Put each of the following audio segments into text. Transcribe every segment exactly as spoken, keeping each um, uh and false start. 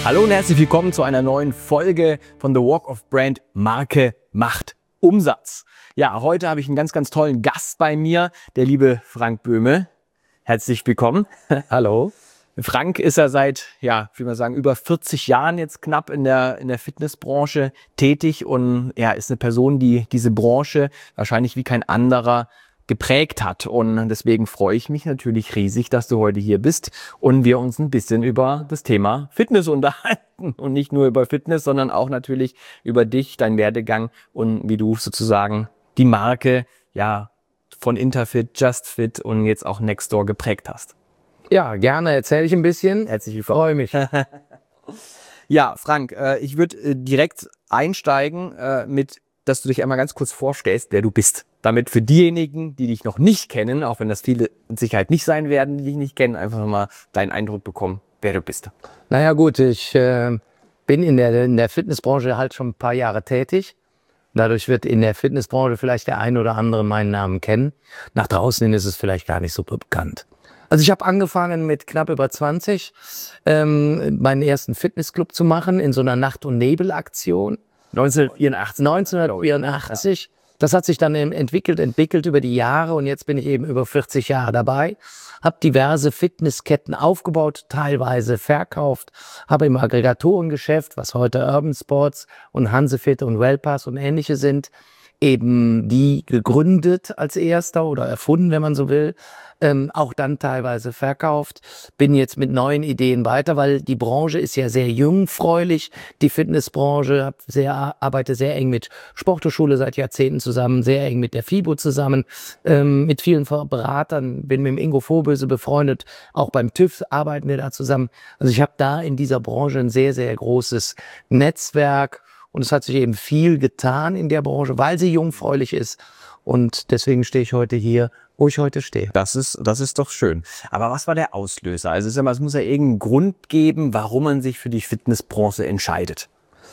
Hallo und herzlich willkommen zu einer neuen Folge von The Walk of Brand. Marke macht Umsatz. Ja, heute habe ich einen ganz, ganz tollen Gast bei mir, der liebe Frank Böhme. Herzlich willkommen. Hallo. Frank ist ja seit, ja, wie man sagen, über vierzig Jahren jetzt knapp in der, in der Fitnessbranche tätig und ja, ist eine Person, die diese Branche wahrscheinlich wie kein anderer geprägt hat. Und deswegen freue ich mich natürlich riesig, dass du heute hier bist und wir uns ein bisschen über das Thema Fitness unterhalten. Und nicht nur über Fitness, sondern auch natürlich über dich, deinen Werdegang und wie du sozusagen die Marke ja von Interfit, JustFit und jetzt auch Nextdoor geprägt hast. Ja, gerne erzähle ich ein bisschen. Herzlich willkommen. Freue mich. Ja, Frank, äh, ich würde äh, direkt einsteigen äh, mit, dass du dich einmal ganz kurz vorstellst, wer du bist. Damit für diejenigen, die dich noch nicht kennen, auch wenn das viele mit Sicherheit nicht sein werden, die dich nicht kennen, einfach mal deinen Eindruck bekommen, wer du bist. Naja gut, ich äh, bin in der, in der Fitnessbranche halt schon ein paar Jahre tätig. Dadurch wird in der Fitnessbranche vielleicht der ein oder andere meinen Namen kennen. Nach draußen hin ist es vielleicht gar nicht so bekannt. Also ich habe angefangen mit knapp über zwanzig, ähm, meinen ersten Fitnessclub zu machen in so einer Nacht- und Nebel-Aktion. neunzehnhundertvierundachtzig. neunzehnhundertvierundachtzig. Das hat sich dann entwickelt, entwickelt über die Jahre und jetzt bin ich eben über vierzig Jahre dabei. Habe diverse Fitnessketten aufgebaut, teilweise verkauft, habe im Aggregatorengeschäft, was heute Urban Sports und Hansefit und Wellpass und ähnliche sind, eben die gegründet als erster oder erfunden, wenn man so will, ähm, auch dann teilweise verkauft. Bin jetzt mit neuen Ideen weiter, weil die Branche ist ja sehr jungfräulich, die Fitnessbranche. Hab sehr, arbeite sehr eng mit Sporthochschule seit Jahrzehnten zusammen, sehr eng mit der FIBO zusammen, ähm, mit vielen Beratern, bin mit dem Ingo Vorböse befreundet, auch beim TÜV arbeiten wir da zusammen. Also ich habe da in dieser Branche ein sehr, sehr großes Netzwerk. Und es hat sich eben viel getan in der Branche, weil sie jungfräulich ist. Und deswegen stehe ich heute hier, wo ich heute stehe. Das ist, das ist doch schön. Aber was war der Auslöser? Also es, ist ja, es muss ja irgendeinen Grund geben, warum man sich für die Fitnessbranche entscheidet.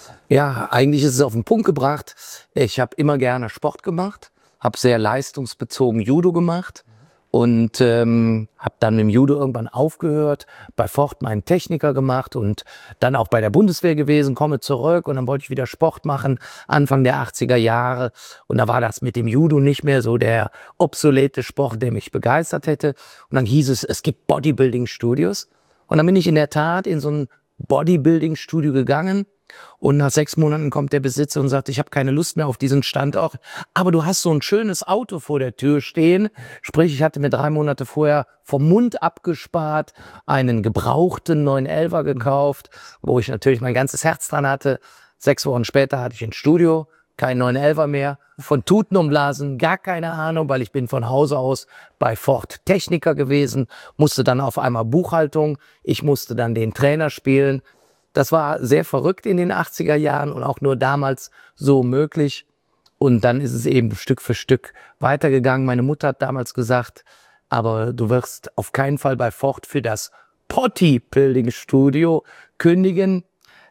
Ja, eigentlich ist es auf den Punkt gebracht. Ich habe immer gerne Sport gemacht, habe sehr leistungsbezogen Judo gemacht. Und ähm, habe dann mit dem Judo irgendwann aufgehört, bei Ford meinen Techniker gemacht und dann auch bei der Bundeswehr gewesen, komme zurück und dann wollte ich wieder Sport machen, Anfang der achtziger Jahre. Und da war das mit dem Judo nicht mehr so der obsolete Sport, der mich begeistert hätte. Und dann hieß es, es gibt Bodybuilding-Studios. Und dann bin ich in der Tat in so ein Bodybuilding-Studio gegangen. Und nach sechs Monaten kommt der Besitzer und sagt, ich habe keine Lust mehr auf diesen Standort, aber du hast so ein schönes Auto vor der Tür stehen. Sprich, ich hatte mir drei Monate vorher vom Mund abgespart, einen gebrauchten neun elfer gekauft, wo ich natürlich mein ganzes Herz dran hatte. Sechs Wochen später hatte ich ein Studio, kein neun elfer mehr, von Tuten und Blasen, gar keine Ahnung, weil ich bin von Hause aus bei Ford Techniker gewesen, musste dann auf einmal Buchhaltung, ich musste dann den Trainer spielen. Das war sehr verrückt in den achtziger Jahren und auch nur damals so möglich. Und dann ist es eben Stück für Stück weitergegangen. Meine Mutter hat damals gesagt, aber du wirst auf keinen Fall bei Ford für das Bodybuilding-Studio kündigen,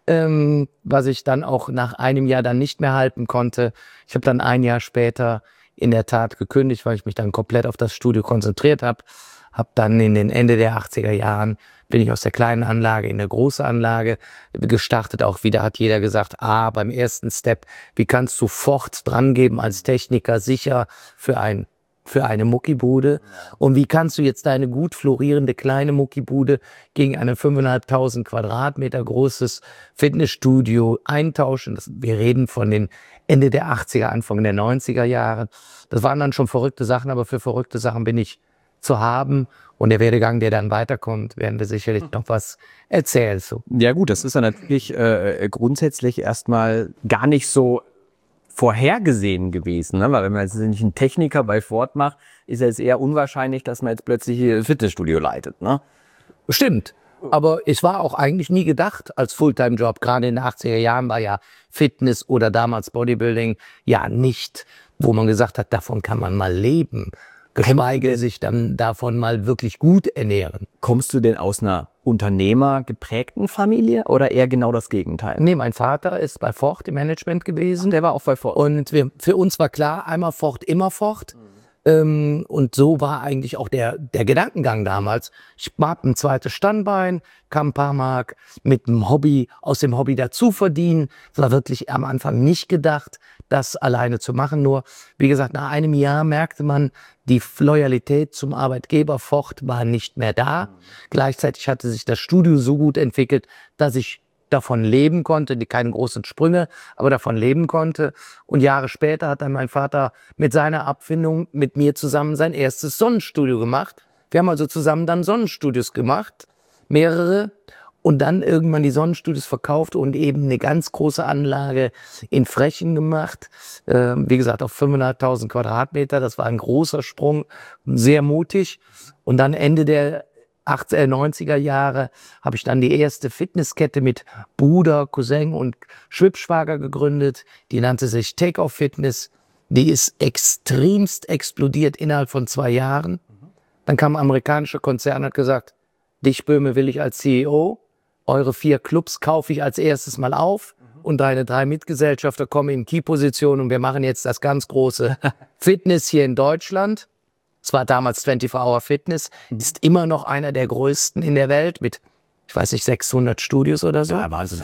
ähm, was ich dann auch nach einem Jahr dann nicht mehr halten konnte. Ich habe dann ein Jahr später in der Tat gekündigt, weil ich mich dann komplett auf das Studio konzentriert habe. Habe dann in den Ende der achtziger Jahren bin ich aus der kleinen Anlage in eine große Anlage gestartet. Auch wieder hat jeder gesagt, ah, beim ersten Step, wie kannst du Ford drangeben als Techniker sicher für ein für eine Muckibude? Und wie kannst du jetzt deine gut florierende kleine Muckibude gegen ein fünftausendfünfhundert Quadratmeter großes Fitnessstudio eintauschen? Das, wir reden von den Ende der achtziger, Anfang der neunziger Jahre. Das waren dann schon verrückte Sachen, aber für verrückte Sachen bin ich zu haben. Und der Werdegang, der dann weiterkommt, werden wir sicherlich noch was erzählen. So. Ja gut, das ist ja natürlich äh, grundsätzlich erstmal gar nicht so vorhergesehen gewesen, ne? Weil wenn man jetzt nicht einen Techniker bei Ford macht, ist es eher unwahrscheinlich, dass man jetzt plötzlich ein Fitnessstudio leitet. Ne? Stimmt. Aber es war auch eigentlich nie gedacht als Fulltime-Job. Gerade in den achtziger Jahren war ja Fitness oder damals Bodybuilding ja nicht, wo man gesagt hat, davon kann man mal leben. Geschweige sich dann davon mal wirklich gut ernähren. Kommst du denn aus einer unternehmergeprägten Familie oder eher genau das Gegenteil? Nee, mein Vater ist bei Ford im Management gewesen. Der war auch bei Ford. Und wir, für uns war klar, einmal Ford, immer Ford. Mhm. Ähm, und so war eigentlich auch der, der Gedankengang damals. Ich habe ein zweites Standbein, kam ein paar Mark mit dem Hobby, aus dem Hobby dazu verdienen. Es war wirklich am Anfang nicht gedacht, das alleine zu machen. Nur, wie gesagt, nach einem Jahr merkte man, die Loyalität zum Arbeitgeber Ford war nicht mehr da. Mhm. Gleichzeitig hatte sich das Studio so gut entwickelt, dass ich davon leben konnte, die keine großen Sprünge, aber davon leben konnte. Und Jahre später hat dann mein Vater mit seiner Abfindung mit mir zusammen sein erstes Sonnenstudio gemacht. Wir haben also zusammen dann Sonnenstudios gemacht, mehrere, und dann irgendwann die Sonnenstudios verkauft und eben eine ganz große Anlage in Frechen gemacht. Äh, wie gesagt, auf fünfhunderttausend Quadratmeter. Das war ein großer Sprung, sehr mutig. Und dann Ende der neunziger Jahre habe ich dann die erste Fitnesskette mit Bruder, Cousin und Schwibschwager gegründet. Die nannte sich Take-Off Fitness. Die ist extremst explodiert innerhalb von zwei Jahren. Dann kam ein amerikanischer Konzern und hat gesagt, dich, Böhme, will ich als C E O. Eure vier Clubs kaufe ich als erstes mal auf. Und deine drei Mitgesellschafter kommen in Key-Position und wir machen jetzt das ganz große Fitness hier in Deutschland. Es war damals vierundzwanzig Hour Fitness, ist immer noch einer der größten in der Welt mit, ich weiß nicht, sechshundert Studios oder so. Ja, Wahnsinn.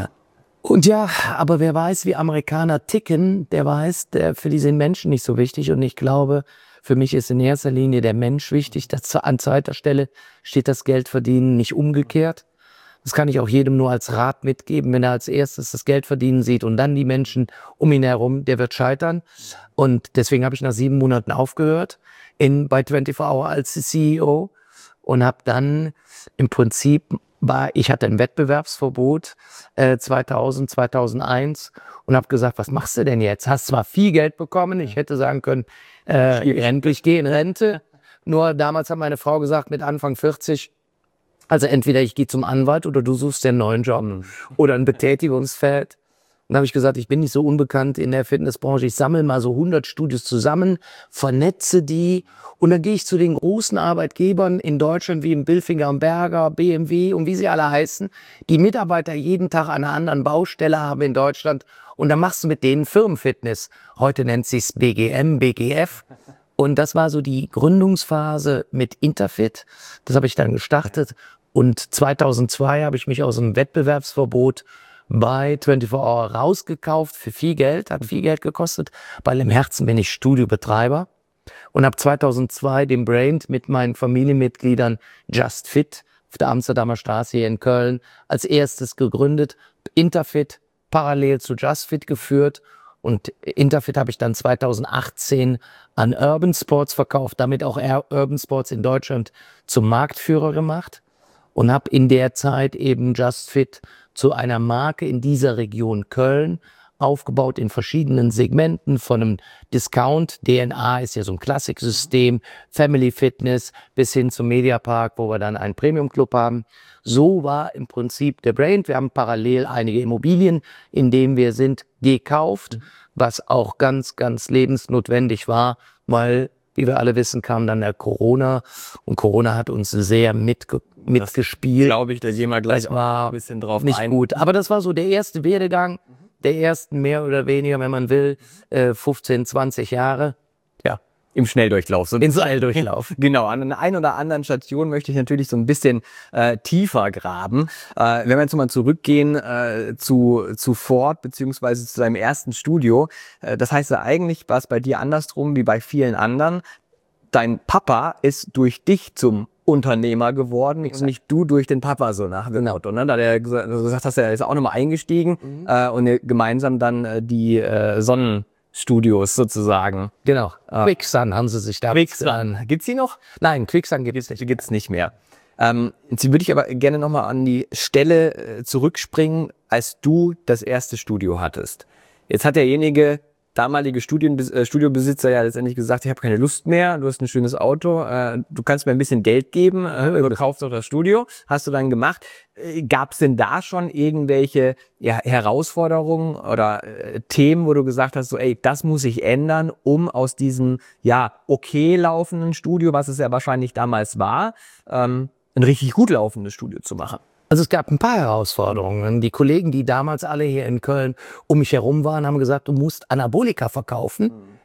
Und ja, aber wer weiß, wie Amerikaner ticken, der weiß, der, für die sind Menschen nicht so wichtig. Und ich glaube, für mich ist in erster Linie der Mensch wichtig. Das, an zweiter Stelle steht das Geld verdienen, nicht umgekehrt. Das kann ich auch jedem nur als Rat mitgeben. Wenn er als erstes das Geld verdienen sieht und dann die Menschen um ihn herum, der wird scheitern. Und deswegen habe ich nach sieben Monaten aufgehört in, bei vierundzwanzig Hour als C E O und habe dann im Prinzip, war, ich hatte ein Wettbewerbsverbot äh, zweitausend, zweitausendeins und habe gesagt, was machst du denn jetzt? Hast zwar viel Geld bekommen, ich hätte sagen können, äh, ich gehe in Rente. Nur damals hat meine Frau gesagt, mit Anfang vierzig, also entweder ich gehe zum Anwalt oder du suchst dir einen neuen Job oder ein Betätigungsfeld. Und da habe ich gesagt, ich bin nicht so unbekannt in der Fitnessbranche. Ich sammle mal so hundert Studios zusammen, vernetze die und dann gehe ich zu den großen Arbeitgebern in Deutschland wie im Bilfinger und Berger, B M W und wie sie alle heißen, die Mitarbeiter jeden Tag an einer anderen Baustelle haben in Deutschland und dann machst du mit denen Firmenfitness. Heute nennt sich's B G M, B G F. Und das war so die Gründungsphase mit Interfit. Das habe ich dann gestartet und zweitausendzwei habe ich mich aus dem Wettbewerbsverbot bei vierundzwanzig Hour rausgekauft für viel Geld, hat viel Geld gekostet, weil im Herzen bin ich Studiobetreiber und habe zweitausendzwei den Brand mit meinen Familienmitgliedern Just Fit auf der Amsterdamer Straße hier in Köln als erstes gegründet, Interfit parallel zu Just Fit geführt und Interfit habe ich dann zweitausendachtzehn an Urban Sports verkauft, damit auch Urban Sports in Deutschland zum Marktführer gemacht und habe in der Zeit eben Just Fit zu einer Marke in dieser Region Köln, aufgebaut in verschiedenen Segmenten, von einem Discount, D N A ist ja so ein Klassiksystem, Family Fitness bis hin zum Mediapark, wo wir dann einen Premium Club haben. So war im Prinzip der Brand. Wir haben parallel einige Immobilien, in denen wir sind, gekauft, was auch ganz, ganz lebensnotwendig war, weil, wie wir alle wissen, kam dann der Corona und Corona hat uns sehr mitge mitgespielt. Glaube ich, da gehen wir gleich das war ein bisschen drauf nicht ein. gut. Aber das war so der erste Werdegang, der ersten mehr oder weniger, wenn man will, äh, fünfzehn, zwanzig Jahre. Ja, im Schnelldurchlauf. So Im Schnelldurchlauf. Genau, an einer ein oder anderen Station möchte ich natürlich so ein bisschen äh, tiefer graben. Äh, wenn wir jetzt mal zurückgehen äh, zu, zu Ford beziehungsweise zu seinem ersten Studio. Äh, das heißt ja eigentlich, war es bei dir andersrum wie bei vielen anderen. Dein Papa ist durch dich zum Unternehmer geworden und nicht du durch den Papa, so nach dem Motto. Ne? Da der gesagt, du gesagt hast, er ist auch nochmal eingestiegen mhm. äh, und ihr gemeinsam dann äh, die äh, Sonnenstudios sozusagen. Genau. Uh, Quicksun haben sie sich da. Quicksun. Gibt's die noch? Nein, Quicksun gibt es nicht. Gibt's nicht mehr. Ähm, jetzt würde ich aber gerne nochmal an die Stelle äh, zurückspringen, als du das erste Studio hattest. Jetzt hat derjenige damalige Studien, äh, Studiobesitzer ja letztendlich gesagt, ich habe keine Lust mehr, du hast ein schönes Auto, äh, du kannst mir ein bisschen Geld geben, äh, kaufst doch das Studio, hast du dann gemacht. Äh, Gab es denn da schon irgendwelche ja, Herausforderungen oder äh, Themen, wo du gesagt hast, so ey, das muss ich ändern, um aus diesem ja okay laufenden Studio, was es ja wahrscheinlich damals war, ähm, ein richtig gut laufendes Studio zu machen? Also es gab ein paar Herausforderungen. Die Kollegen, die damals alle hier in Köln um mich herum waren, haben gesagt, du musst Anabolika verkaufen,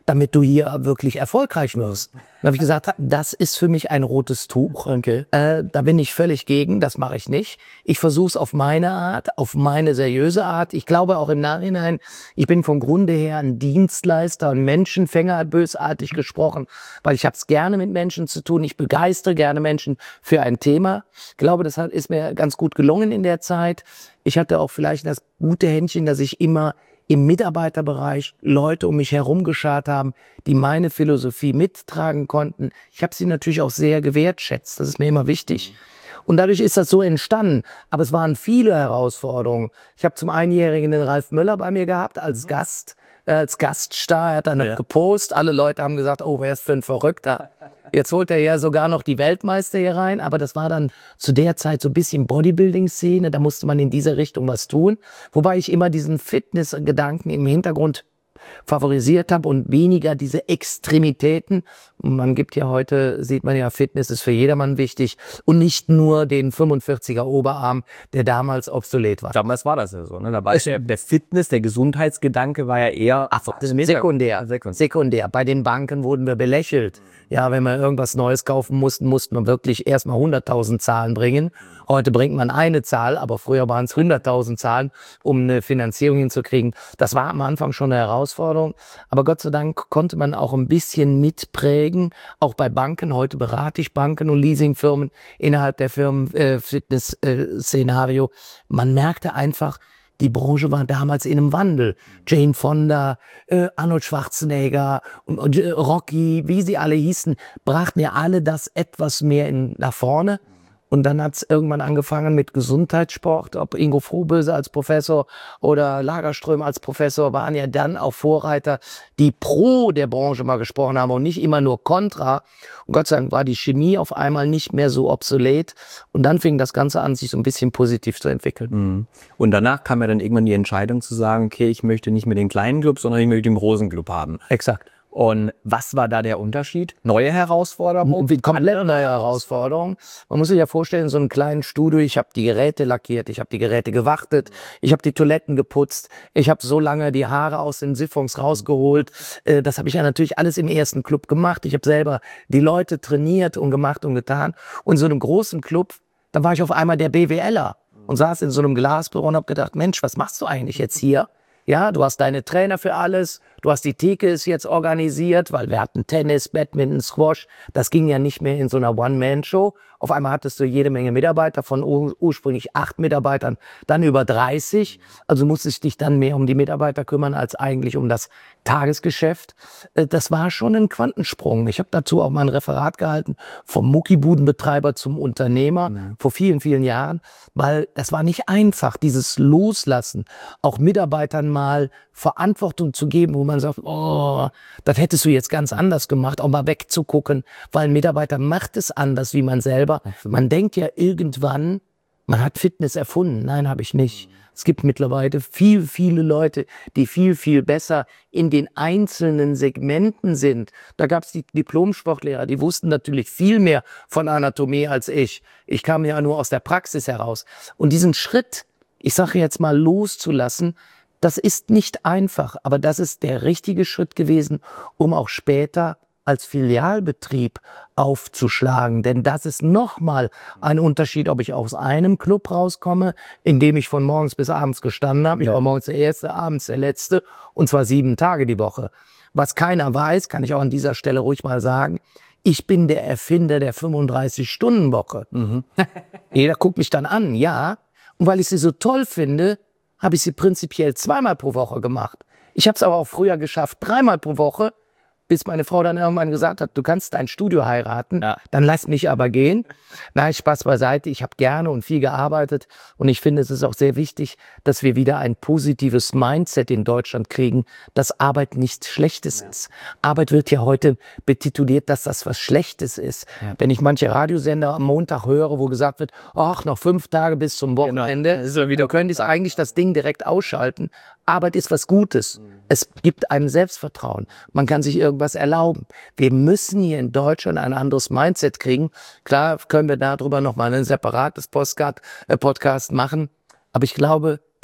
damit du hier wirklich erfolgreich wirst. Dann habe ich gesagt, das ist für mich ein rotes Tuch. Okay. Äh, da bin ich völlig gegen, das mache ich nicht. Ich versuche es auf meine Art, auf meine seriöse Art. Ich glaube auch im Nachhinein, ich bin vom Grunde her ein Dienstleister, ein Menschenfänger, bösartig gesprochen, weil ich habe es gerne mit Menschen zu tun. Ich begeistere gerne Menschen für ein Thema. Ich glaube, das hat, ist mir ganz gut gelungen in der Zeit. Ich hatte auch vielleicht das gute Händchen, dass ich immer im Mitarbeiterbereich Leute um mich herum geschart haben, die meine Philosophie mittragen konnten. Ich habe sie natürlich auch sehr gewertschätzt. Das ist mir immer wichtig. Und dadurch ist das so entstanden. Aber es waren viele Herausforderungen. Ich habe zum Einjährigen den Ralf Möller bei mir gehabt als Gast, äh, als Gaststar. Er hat dann Ja. gepostet. Alle Leute haben gesagt, oh, wer ist für ein Verrückter? Jetzt holt er ja sogar noch die Weltmeister hier rein. Aber das war dann zu der Zeit so ein bisschen Bodybuilding-Szene. Da musste man in dieser Richtung was tun. Wobei ich immer diesen Fitness-Gedanken im Hintergrund favorisiert habe und weniger diese Extremitäten. Man gibt ja heute, sieht man ja, Fitness ist für jedermann wichtig und nicht nur den fünfundvierziger Oberarm, der damals obsolet war. Damals war das ja so. Ne? Da war der, der Fitness, der Gesundheitsgedanke war ja eher Ach, sekundär. Sekundär. Sekundär. Bei den Banken wurden wir belächelt. Ja, wenn wir irgendwas Neues kaufen mussten, musste man wirklich erstmal hunderttausend Zahlen bringen. Heute bringt man eine Zahl, aber früher waren es hunderttausend Zahlen, um eine Finanzierung hinzukriegen. Das war am Anfang schon eine Herausforderung. Aber Gott sei Dank konnte man auch ein bisschen mitprägen. Auch bei Banken. Heute berate ich Banken und Leasingfirmen innerhalb der Firmen äh, Fitness-Szenario. Man merkte einfach, die Branche war damals in einem Wandel. Jane Fonda, äh, Arnold Schwarzenegger, und, und, äh, Rocky, wie sie alle hießen, brachten ja alle das etwas mehr in, nach vorne. Und dann hat es irgendwann angefangen mit Gesundheitssport. Ob Ingo Frohböse als Professor oder Lagerström als Professor waren ja dann auch Vorreiter, die pro der Branche mal gesprochen haben und nicht immer nur kontra. Und Gott sei Dank war die Chemie auf einmal nicht mehr so obsolet. Und dann fing das Ganze an, sich so ein bisschen positiv zu entwickeln. Mhm. Und danach kam ja dann irgendwann die Entscheidung zu sagen, okay, ich möchte nicht mehr den kleinen Club, sondern ich möchte den großen Club haben. Exakt. Und was war da der Unterschied? Neue Herausforderungen? Wie komplett neue Herausforderung. Man muss sich ja vorstellen, in so einem kleinen Studio, ich habe die Geräte lackiert, ich habe die Geräte gewartet, ich habe die Toiletten geputzt, ich habe so lange die Haare aus den Siphons rausgeholt. Äh, das habe ich ja natürlich alles im ersten Club gemacht. Ich habe selber die Leute trainiert und gemacht und getan. Und in so einem großen Club, da war ich auf einmal der BWLer und saß in so einem Glasbüro und habe gedacht, Mensch, was machst du eigentlich jetzt hier? Ja, du hast deine Trainer für alles, du hast die Theke ist jetzt organisiert, weil wir hatten Tennis, Badminton, Squash. Das ging ja nicht mehr in so einer One-Man-Show. Auf einmal hattest du jede Menge Mitarbeiter, von ur ursprünglich acht Mitarbeitern, dann über dreißig. Also musstest du dich dann mehr um die Mitarbeiter kümmern, als eigentlich um das Tagesgeschäft. Das war schon ein Quantensprung. Ich habe dazu auch mal ein Referat gehalten, vom Muckibudenbetreiber zum Unternehmer, mhm. vor vielen, vielen Jahren, weil das war nicht einfach, dieses Loslassen, auch Mitarbeitern mal Verantwortung zu geben, wo man sagt, oh, das hättest du jetzt ganz anders gemacht, auch mal wegzugucken, weil ein Mitarbeiter macht es anders wie man selber. Man denkt ja irgendwann, man hat Fitness erfunden. Nein, habe ich nicht. Es gibt mittlerweile viel, viele Leute, die viel, viel besser in den einzelnen Segmenten sind. Da gab es die Diplom-Sportlehrer, die wussten natürlich viel mehr von Anatomie als ich. Ich kam ja nur aus der Praxis heraus. Und diesen Schritt, ich sage jetzt mal, loszulassen, das ist nicht einfach, aber das ist der richtige Schritt gewesen, um auch später als Filialbetrieb aufzuschlagen. Denn das ist nochmal ein Unterschied, ob ich aus einem Club rauskomme, in dem ich von morgens bis abends gestanden habe. Ich war morgens der Erste, abends der Letzte, und zwar sieben Tage die Woche. Was keiner weiß, kann ich auch an dieser Stelle ruhig mal sagen, ich bin der Erfinder der fünfunddreißig-Stunden-Woche. Mhm. Jeder guckt mich dann an, ja. Und weil ich sie so toll finde, habe ich sie prinzipiell zweimal pro Woche gemacht. Ich habe es aber auch früher geschafft, dreimal pro Woche, bis meine Frau dann irgendwann gesagt hat, du kannst dein Studio heiraten, ja. Dann lass mich aber gehen. Nein, Spaß beiseite, ich habe gerne und viel gearbeitet und ich finde, es ist auch sehr wichtig, dass wir wieder ein positives Mindset in Deutschland kriegen, dass Arbeit nichts Schlechtes ja. ist. Arbeit wird ja heute betituliert, dass das was Schlechtes ist. Ja. Wenn ich manche Radiosender am Montag höre, wo gesagt wird, ach, noch fünf Tage bis zum Wochenende, genau. Dann können die eigentlich das Ding direkt ausschalten. Arbeit ist was Gutes. Mhm. Es gibt einem Selbstvertrauen. Man kann sich irgendwas erlauben. Wir müssen hier in Deutschland ein anderes Mindset kriegen. Klar können wir darüber noch mal ein separates Postcard, äh, Podcast machen. Aber ich glaube,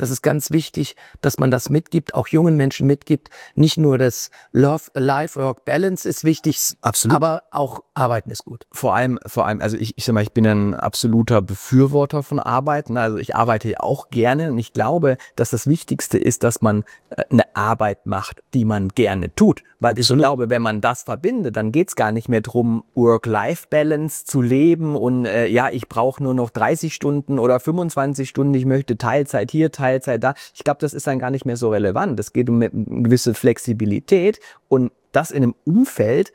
Das ist ganz wichtig, dass man das mitgibt, auch jungen Menschen mitgibt. Nicht nur das Love-Life-Work-Balance ist wichtig, Absolut. aber auch Arbeiten ist gut. Vor allem, vor allem, also ich, ich sag mal, ich bin ein absoluter Befürworter von Arbeiten. Also ich arbeite ja auch gerne und ich glaube, dass das Wichtigste ist, dass man äh, eine Arbeit macht, die man gerne tut. Weil ich glaube, wenn man das verbindet, dann geht's gar nicht mehr drum, Work-Life-Balance zu leben und äh, ja, ich brauche nur noch dreißig Stunden oder fünfundzwanzig Stunden, ich möchte Teilzeit hier, Teilzeit da. Ich glaube, das ist dann gar nicht mehr so relevant. Es geht um eine gewisse Flexibilität und das in einem Umfeld,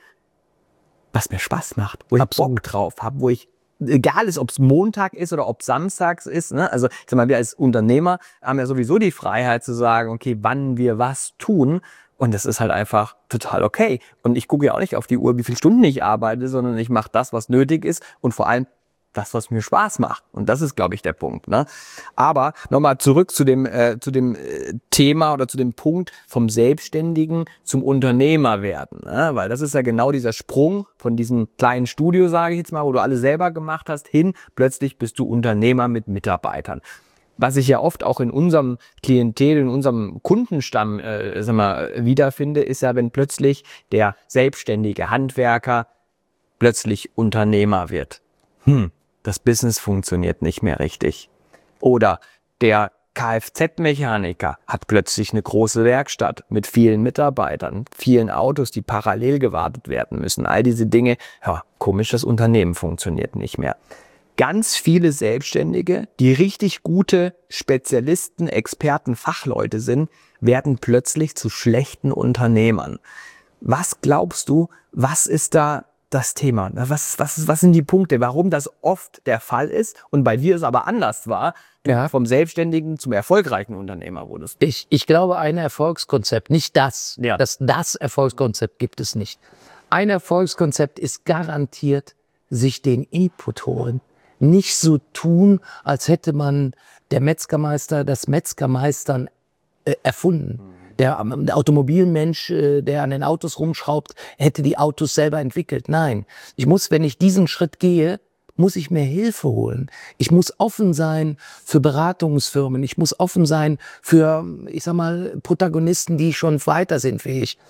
was mir Spaß macht, wo ich Bock drauf habe, wo ich, egal ist, ob es Montag ist oder ob Samstags ist, ne? Also ich sag mal, wir als Unternehmer haben ja sowieso die Freiheit zu sagen, okay, wann wir was tun. Und das ist halt einfach total okay. Und ich gucke ja auch nicht auf die Uhr, wie viele Stunden ich arbeite, sondern ich mache das, was nötig ist und vor allem das, was mir Spaß macht. Und das ist, glaube ich, der Punkt. Ne? Aber nochmal zurück zu dem, äh, zu dem äh, Thema oder zu dem Punkt vom Selbstständigen zum Unternehmer werden. Ne? Weil das ist ja genau dieser Sprung von diesem kleinen Studio, sage ich jetzt mal, wo du alles selber gemacht hast, hin, plötzlich bist du Unternehmer mit Mitarbeitern. Was ich ja oft auch in unserem Klientel, in unserem Kundenstamm äh, sag mal, wiederfinde, ist ja, wenn plötzlich der selbstständige Handwerker plötzlich Unternehmer wird. Hm, das Business funktioniert nicht mehr richtig. Oder der Kfz-Mechaniker hat plötzlich eine große Werkstatt mit vielen Mitarbeitern, vielen Autos, die parallel gewartet werden müssen. All diese Dinge, ja, komisch, das Unternehmen funktioniert nicht mehr. Ganz viele Selbstständige, die richtig gute Spezialisten, Experten, Fachleute sind, werden plötzlich zu schlechten Unternehmern. Was glaubst du, was ist da das Thema? Was, was, was sind die Punkte, warum das oft der Fall ist und bei dir es aber anders war, du ja. vom Selbstständigen zum erfolgreichen Unternehmer wurdest? Ich, ich glaube, ein Erfolgskonzept, nicht das, ja. das, das Erfolgskonzept gibt es nicht. Ein Erfolgskonzept ist garantiert, sich den Input holen. Nicht so tun, als hätte man der Metzgermeister das Metzgermeistern äh, erfunden. Der, der Automobilmensch, äh, der an den Autos rumschraubt, hätte die Autos selber entwickelt. Nein, ich muss, wenn ich diesen Schritt gehe, muss ich mir Hilfe holen. Ich muss offen sein für Beratungsfirmen. Ich muss offen sein für, ich sag mal, Protagonisten, die schon weiter sind wie ich.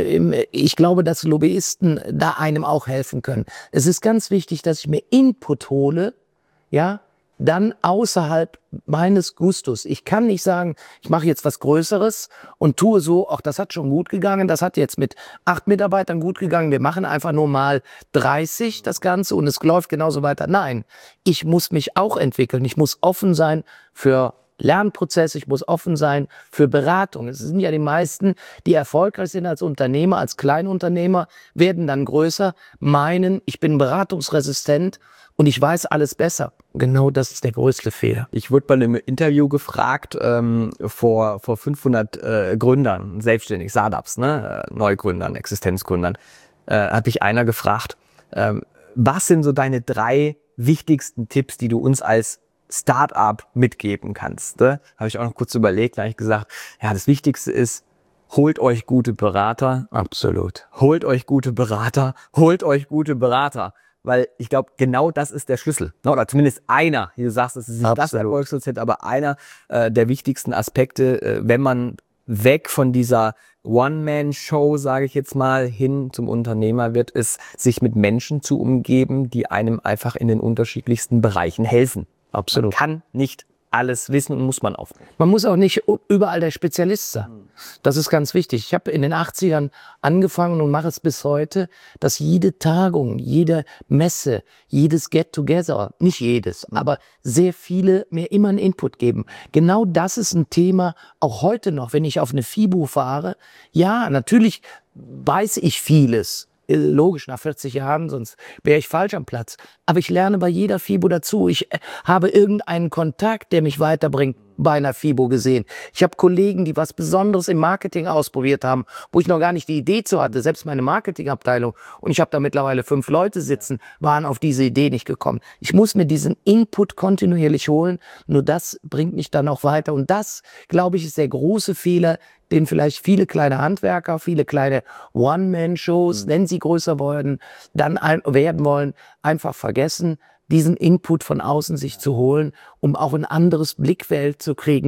Ich glaube, dass Lobbyisten da einem auch helfen können. Es ist ganz wichtig, dass ich mir Input hole, ja, dann außerhalb meines Gustus. Ich kann nicht sagen, ich mache jetzt was Größeres und tue so, ach, das hat schon gut gegangen, das hat jetzt mit acht Mitarbeitern gut gegangen, wir machen einfach nur mal dreißig das Ganze und es läuft genauso weiter. Nein, ich muss mich auch entwickeln, ich muss offen sein für Lernprozess, ich muss offen sein für Beratung. Es sind ja die meisten, die erfolgreich sind als Unternehmer, als Kleinunternehmer, werden dann größer, meinen, ich bin beratungsresistent und ich weiß alles besser. Genau das ist der größte Fehler. Ich wurde bei einem Interview gefragt ähm, vor, vor fünfhundert äh, Gründern, selbstständig, Startups, ne? äh, Neugründern, Existenzgründern, äh, hat mich einer gefragt, äh, was sind so deine drei wichtigsten Tipps, die du uns als Start-up mitgeben kannst. Ne? Habe ich auch noch kurz überlegt, da habe ich gesagt, ja, das Wichtigste ist, holt euch gute Berater. Absolut. Holt euch gute Berater, holt euch gute Berater. Weil ich glaube, genau das ist der Schlüssel. Oder zumindest einer, wie du sagst, es ist nicht das Erfolgsrezept, aber einer äh, der wichtigsten Aspekte, äh, wenn man weg von dieser One-Man-Show, sage ich jetzt mal, hin zum Unternehmer wird, ist, sich mit Menschen zu umgeben, die einem einfach in den unterschiedlichsten Bereichen helfen. Absolut. Man kann nicht alles wissen und muss man auf. Man muss auch nicht überall der Spezialist sein. Das ist ganz wichtig. Ich habe in den achtzigern angefangen und mache es bis heute, dass jede Tagung, jede Messe, jedes Get-Together, nicht jedes, aber sehr viele mir immer einen Input geben. Genau das ist ein Thema, auch heute noch, wenn ich auf eine FIBO fahre. Ja, natürlich weiß ich vieles. Logisch, nach vierzig Jahren, sonst wäre ich falsch am Platz. Aber ich lerne bei jeder FIBO dazu. Ich habe irgendeinen Kontakt, der mich weiterbringt, bei einer FIBO gesehen. Ich habe Kollegen, die was Besonderes im Marketing ausprobiert haben, wo ich noch gar nicht die Idee zu hatte, selbst meine Marketingabteilung. Und ich habe da mittlerweile fünf Leute sitzen, waren auf diese Idee nicht gekommen. Ich muss mir diesen Input kontinuierlich holen. Nur das bringt mich dann auch weiter. Und das, glaube ich, ist der große Fehler, den vielleicht viele kleine Handwerker, viele kleine One-Man-Shows, mhm. wenn sie größer werden, dann ein, werden wollen, einfach vergessen, diesen Input von außen sich zu holen, um auch ein anderes Blickfeld zu kriegen.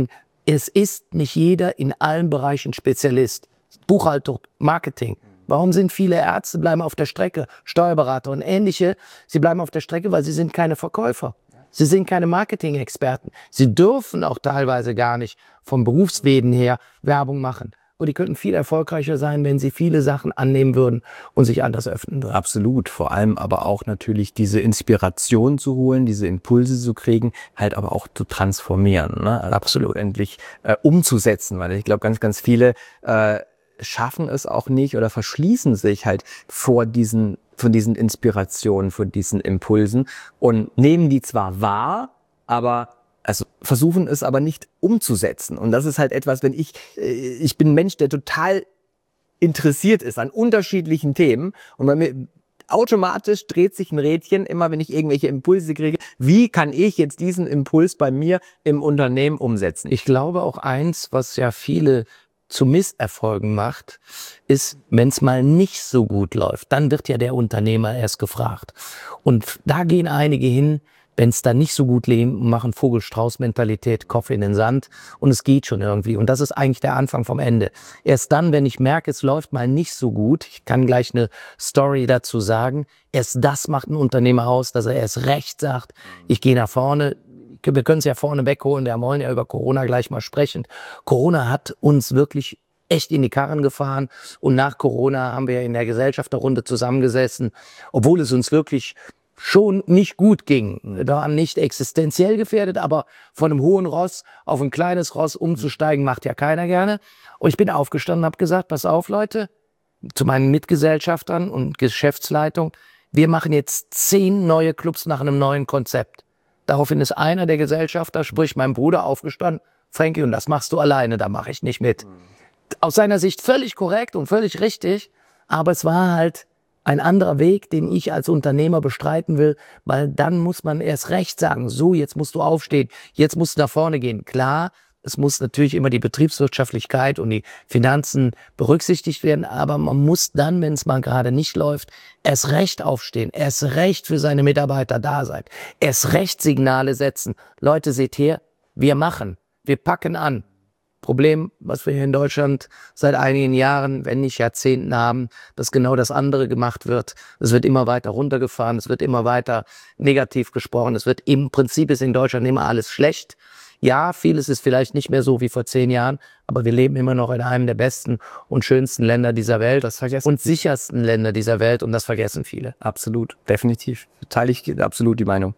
Es ist nicht jeder in allen Bereichen Spezialist. Buchhaltung, Marketing. Warum sind viele Ärzte, bleiben auf der Strecke, Steuerberater und ähnliche, sie bleiben auf der Strecke, weil sie sind keine Verkäufer. Sie sind keine Marketing-Experten. Sie dürfen auch teilweise gar nicht vom Berufswesen her Werbung machen. Und die könnten viel erfolgreicher sein, wenn sie viele Sachen annehmen würden und sich anders öffnen würden. Absolut. Vor allem aber auch natürlich diese Inspiration zu holen, diese Impulse zu kriegen, halt aber auch zu transformieren. Ne? Also absolut. Endlich äh, umzusetzen. Weil ich glaube, ganz, ganz viele äh, schaffen es auch nicht oder verschließen sich halt vor diesen, von diesen Inspirationen, von diesen Impulsen und nehmen die zwar wahr, aber also versuchen es aber nicht umzusetzen. Und das ist halt etwas, wenn ich, ich bin ein Mensch, der total interessiert ist an unterschiedlichen Themen und bei mir automatisch dreht sich ein Rädchen, immer wenn ich irgendwelche Impulse kriege, wie kann ich jetzt diesen Impuls bei mir im Unternehmen umsetzen? Ich glaube auch eins, was ja viele zu Misserfolgen macht, ist, wenn es mal nicht so gut läuft, dann wird ja der Unternehmer erst gefragt. Und da gehen einige hin, wenn es dann nicht so gut läuft, machen Vogel-Strauß-Mentalität, Kopf in den Sand und es geht schon irgendwie. Und das ist eigentlich der Anfang vom Ende. Erst dann, wenn ich merke, es läuft mal nicht so gut, ich kann gleich eine Story dazu sagen, erst das macht ein Unternehmer aus, dass er erst recht sagt, ich gehe nach vorne. Wir können es ja vorne wegholen, wir wollen ja über Corona gleich mal sprechen. Corona hat uns wirklich echt in die Karren gefahren und nach Corona haben wir in der Gesellschafterrunde zusammengesessen, obwohl es uns wirklich schon nicht gut ging. Da waren nicht existenziell gefährdet, aber von einem hohen Ross auf ein kleines Ross umzusteigen, macht ja keiner gerne. Und ich bin aufgestanden und habe gesagt, pass auf Leute, zu meinen Mitgesellschaftern und Geschäftsleitung, wir machen jetzt zehn neue Clubs nach einem neuen Konzept. Daraufhin ist einer der Gesellschafter, sprich mein Bruder, aufgestanden, Frankie, und das machst du alleine, da mache ich nicht mit. Aus seiner Sicht völlig korrekt und völlig richtig, aber es war halt ein anderer Weg, den ich als Unternehmer bestreiten will, weil dann muss man erst recht sagen, so, jetzt musst du aufstehen, jetzt musst du nach vorne gehen. Klar, es muss natürlich immer die Betriebswirtschaftlichkeit und die Finanzen berücksichtigt werden, aber man muss dann, wenn es mal gerade nicht läuft, erst recht aufstehen, erst recht für seine Mitarbeiter da sein, erst recht Signale setzen. Leute, seht her, wir machen, wir packen an. Problem, was wir hier in Deutschland seit einigen Jahren, wenn nicht Jahrzehnten haben, dass genau das andere gemacht wird. Es wird immer weiter runtergefahren, es wird immer weiter negativ gesprochen, es wird im Prinzip ist in Deutschland immer alles schlecht. Ja, vieles ist vielleicht nicht mehr so wie vor zehn Jahren, aber wir leben immer noch in einem der besten und schönsten Länder dieser Welt das vergessen und sichersten Länder dieser Welt und das vergessen viele. Absolut, definitiv. Teile ich absolut die Meinung.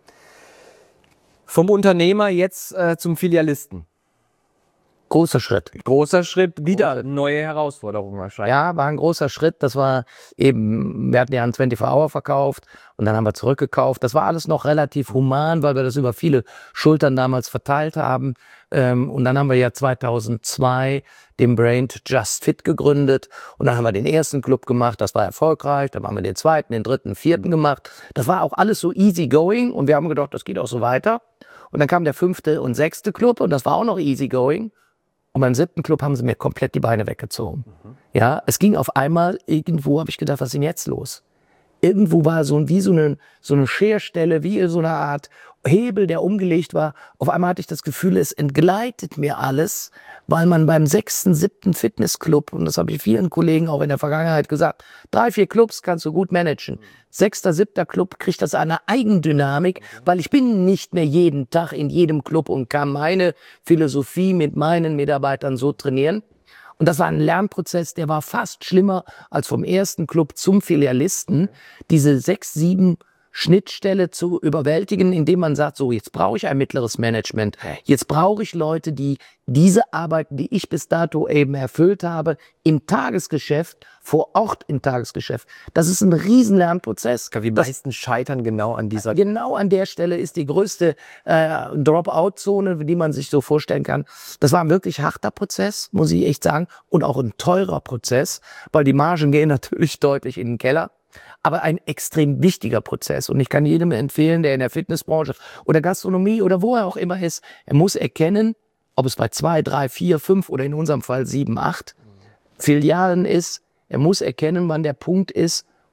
Vom Unternehmer jetzt äh, zum Filialisten. Großer Schritt. Großer Schritt, wieder neue Herausforderungen wahrscheinlich. Ja, war ein großer Schritt. Das war eben, wir hatten ja einen vierundzwanzig Hour verkauft und dann haben wir zurückgekauft. Das war alles noch relativ human, weil wir das über viele Schultern damals verteilt haben. Und dann haben wir ja zweitausendzwei den Brand Just Fit gegründet und dann haben wir den ersten Club gemacht, das war erfolgreich. Dann haben wir den zweiten, den dritten, den vierten gemacht. Das war auch alles so easy going und wir haben gedacht, das geht auch so weiter. Und dann kam der fünfte und sechste Club und das war auch noch easy going. Und beim siebten Club haben sie mir komplett die Beine weggezogen. Mhm. Ja, es ging auf einmal, irgendwo habe ich gedacht, was ist denn jetzt los? Irgendwo war so wie so eine, so eine Scherstelle, wie so eine Art Hebel, der umgelegt war. Auf einmal hatte ich das Gefühl, es entgleitet mir alles, weil man beim sechsten, siebten Fitnessclub, und das habe ich vielen Kollegen auch in der Vergangenheit gesagt, drei, vier Clubs kannst du gut managen. Sechster, siebter Club kriegt das eine Eigendynamik, weil ich bin nicht mehr jeden Tag in jedem Club und kann meine Philosophie mit meinen Mitarbeitern so trainieren. Und das war ein Lernprozess, der war fast schlimmer als vom ersten Club zum Filialisten. Diese sechs, sieben Schnittstelle zu überwältigen, indem man sagt, so jetzt brauche ich ein mittleres Management, jetzt brauche ich Leute, die diese Arbeiten, die ich bis dato eben erfüllt habe, im Tagesgeschäft, vor Ort im Tagesgeschäft. Das ist ein riesen Lernprozess. Die meisten scheitern genau an dieser... Genau an der Stelle ist die größte äh, Dropout-Zone, die man sich so vorstellen kann. Das war ein wirklich harter Prozess, muss ich echt sagen, und auch ein teurer Prozess, weil die Margen gehen natürlich deutlich in den Keller. Aber ein extrem wichtiger Prozess. Und ich kann jedem empfehlen, der in der Fitnessbranche oder Gastronomie oder wo er auch immer ist, er muss erkennen, ob es bei zwei, drei, vier, fünf oder in unserem Fall sieben, acht Filialen ist. Er muss erkennen, wann der Punkt ist,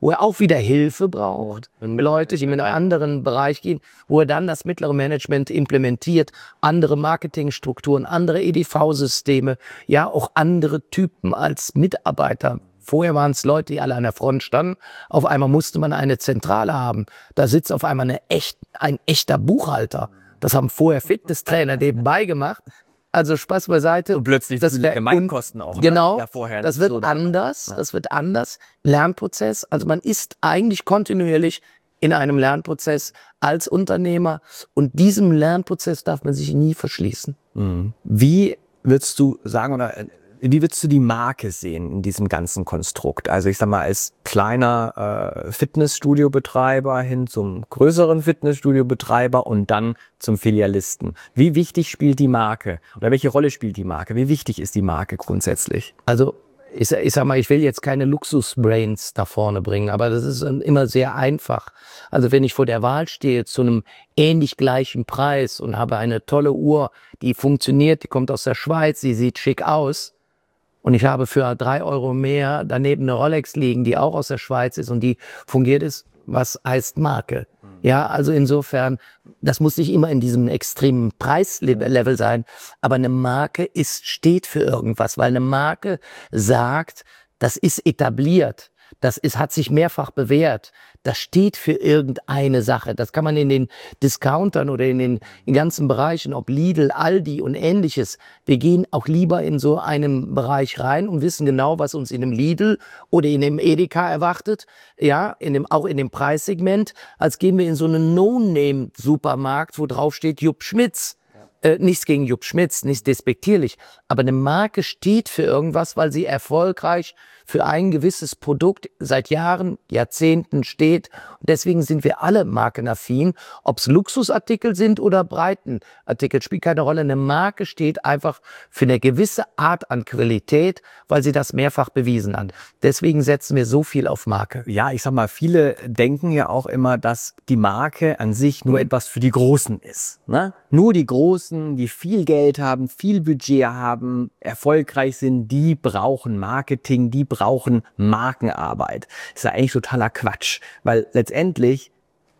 wo er auch wieder Hilfe braucht, Leute, die in einen anderen Bereich gehen, wo er dann das mittlere Management implementiert, andere Marketingstrukturen, andere E D V-Systeme, ja auch andere Typen als Mitarbeiter. Vorher waren es Leute, die alle an der Front standen. Auf einmal musste man eine Zentrale haben. Da sitzt auf einmal eine echt, ein echter Buchhalter. Das haben vorher Fitnesstrainer nebenbei gemacht. Also Spaß beiseite. Und plötzlich das die Gemeinkosten auch. Genau, ja, vorher das wird so anders, ja. das wird anders. Lernprozess, also man ist eigentlich kontinuierlich in einem Lernprozess als Unternehmer und diesem Lernprozess darf man sich nie verschließen. Mhm. Wie würdest du sagen, oder wie würdest du die Marke sehen in diesem ganzen Konstrukt? Also ich sag mal, als kleiner äh, Fitnessstudio-Betreiber hin zum größeren Fitnessstudio-Betreiber und dann zum Filialisten. Wie wichtig spielt die Marke? Oder welche Rolle spielt die Marke? Wie wichtig ist die Marke grundsätzlich? Also ich, ich sag mal, ich will jetzt keine Luxus-Brains da vorne bringen, aber das ist immer sehr einfach. Also wenn ich vor der Wahl stehe zu einem ähnlich gleichen Preis und habe eine tolle Uhr, die funktioniert, die kommt aus der Schweiz, die sieht schick aus, und ich habe für drei Euro mehr daneben eine Rolex liegen, die auch aus der Schweiz ist und die fungiert ist, was heißt Marke. Ja, also insofern, das muss nicht immer in diesem extremen Preislevel sein, aber eine Marke ist, steht für irgendwas, weil eine Marke sagt, das ist etabliert. Das ist, hat sich mehrfach bewährt. Das steht für irgendeine Sache. Das kann man in den Discountern oder in den in ganzen Bereichen, ob Lidl, Aldi und Ähnliches. Wir gehen auch lieber in so einen Bereich rein und wissen genau, was uns in dem Lidl oder in dem Edeka erwartet. Ja, in dem, auch in dem Preissegment, als gehen wir in so einen No-Name-Supermarkt, wo drauf steht Jupp Schmitz. Äh, nichts gegen Jupp Schmitz, nicht despektierlich, aber eine Marke steht für irgendwas, weil sie erfolgreich für ein gewisses Produkt seit Jahren, Jahrzehnten steht. Und deswegen sind wir alle markenaffin. Ob es Luxusartikel sind oder Breitenartikel, spielt keine Rolle. Eine Marke steht einfach für eine gewisse Art an Qualität, weil sie das mehrfach bewiesen hat. Deswegen setzen wir so viel auf Marke. Ja, ich sag mal, viele denken ja auch immer, dass die Marke an sich nur etwas für die Großen ist. Ne? Nur die Großen, die viel Geld haben, viel Budget haben, erfolgreich sind, die brauchen Marketing, die brauchen Markenarbeit. Das ist ja eigentlich totaler Quatsch, weil letztendlich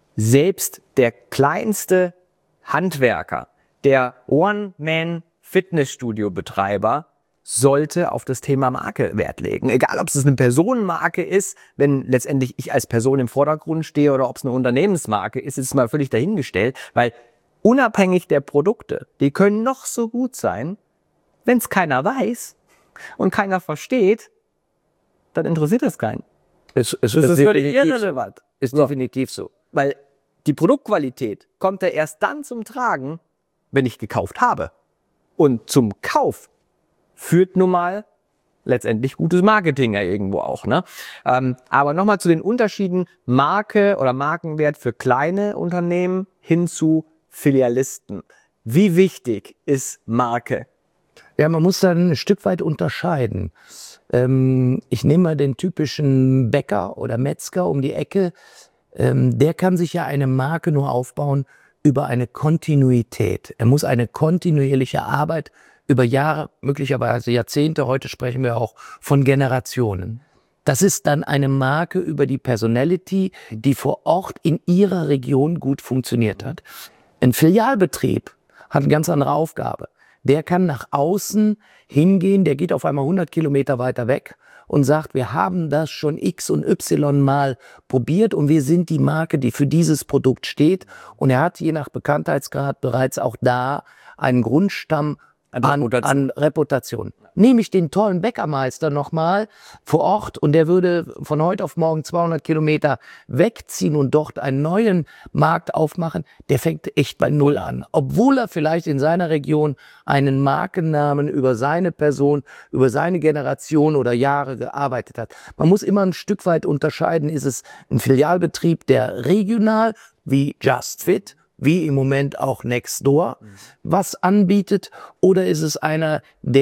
selbst der kleinste Handwerker, der One-Man-Fitnessstudio-Betreiber, sollte auf das Thema Marke Wert legen. Egal, ob es eine Personenmarke ist, wenn letztendlich ich als Person im Vordergrund stehe, oder ob es eine Unternehmensmarke ist, ist mal völlig dahingestellt, weil unabhängig der Produkte, die können noch so gut sein, wenn es keiner weiß und keiner versteht, dann interessiert das keinen. Es, es das ist, ist völlig irrelevant. Ist definitiv so. Weil die Produktqualität kommt ja erst dann zum Tragen, wenn ich gekauft habe. Und zum Kauf führt nun mal letztendlich gutes Marketing ja irgendwo auch. Ne? Ähm, aber nochmal zu den Unterschieden Marke oder Markenwert für kleine Unternehmen hin zu Filialisten. Wie wichtig ist Marke? Ja, man muss dann ein Stück weit unterscheiden. Ähm, ich nehme mal den typischen Bäcker oder Metzger um die Ecke. Ähm, der kann sich ja eine Marke nur aufbauen über eine Kontinuität. Er muss eine kontinuierliche Arbeit über Jahre, möglicherweise Jahrzehnte, heute sprechen wir auch von Generationen. Das ist dann eine Marke über die Personality, die vor Ort in ihrer Region gut funktioniert hat. Ein Filialbetrieb hat eine ganz andere Aufgabe. Der kann nach außen hingehen, der geht auf einmal hundert Kilometer weiter weg und sagt, wir haben das schon X und Y mal probiert und wir sind die Marke, die für dieses Produkt steht. Und er hat je nach Bekanntheitsgrad bereits auch da einen Grundstamm an, an Reputation. Nehme ich den tollen Bäckermeister nochmal vor Ort und der würde von heute auf morgen zweihundert Kilometer wegziehen und dort einen neuen Markt aufmachen, der fängt echt bei Null an. Obwohl er vielleicht in seiner Region einen Markennamen über seine Person, über seine Generation oder Jahre gearbeitet hat. Man muss immer ein Stück weit unterscheiden, ist es ein Filialbetrieb, der regional wie Just Fit, wie im Moment auch Nextdoor, was anbietet, oder ist es einer, der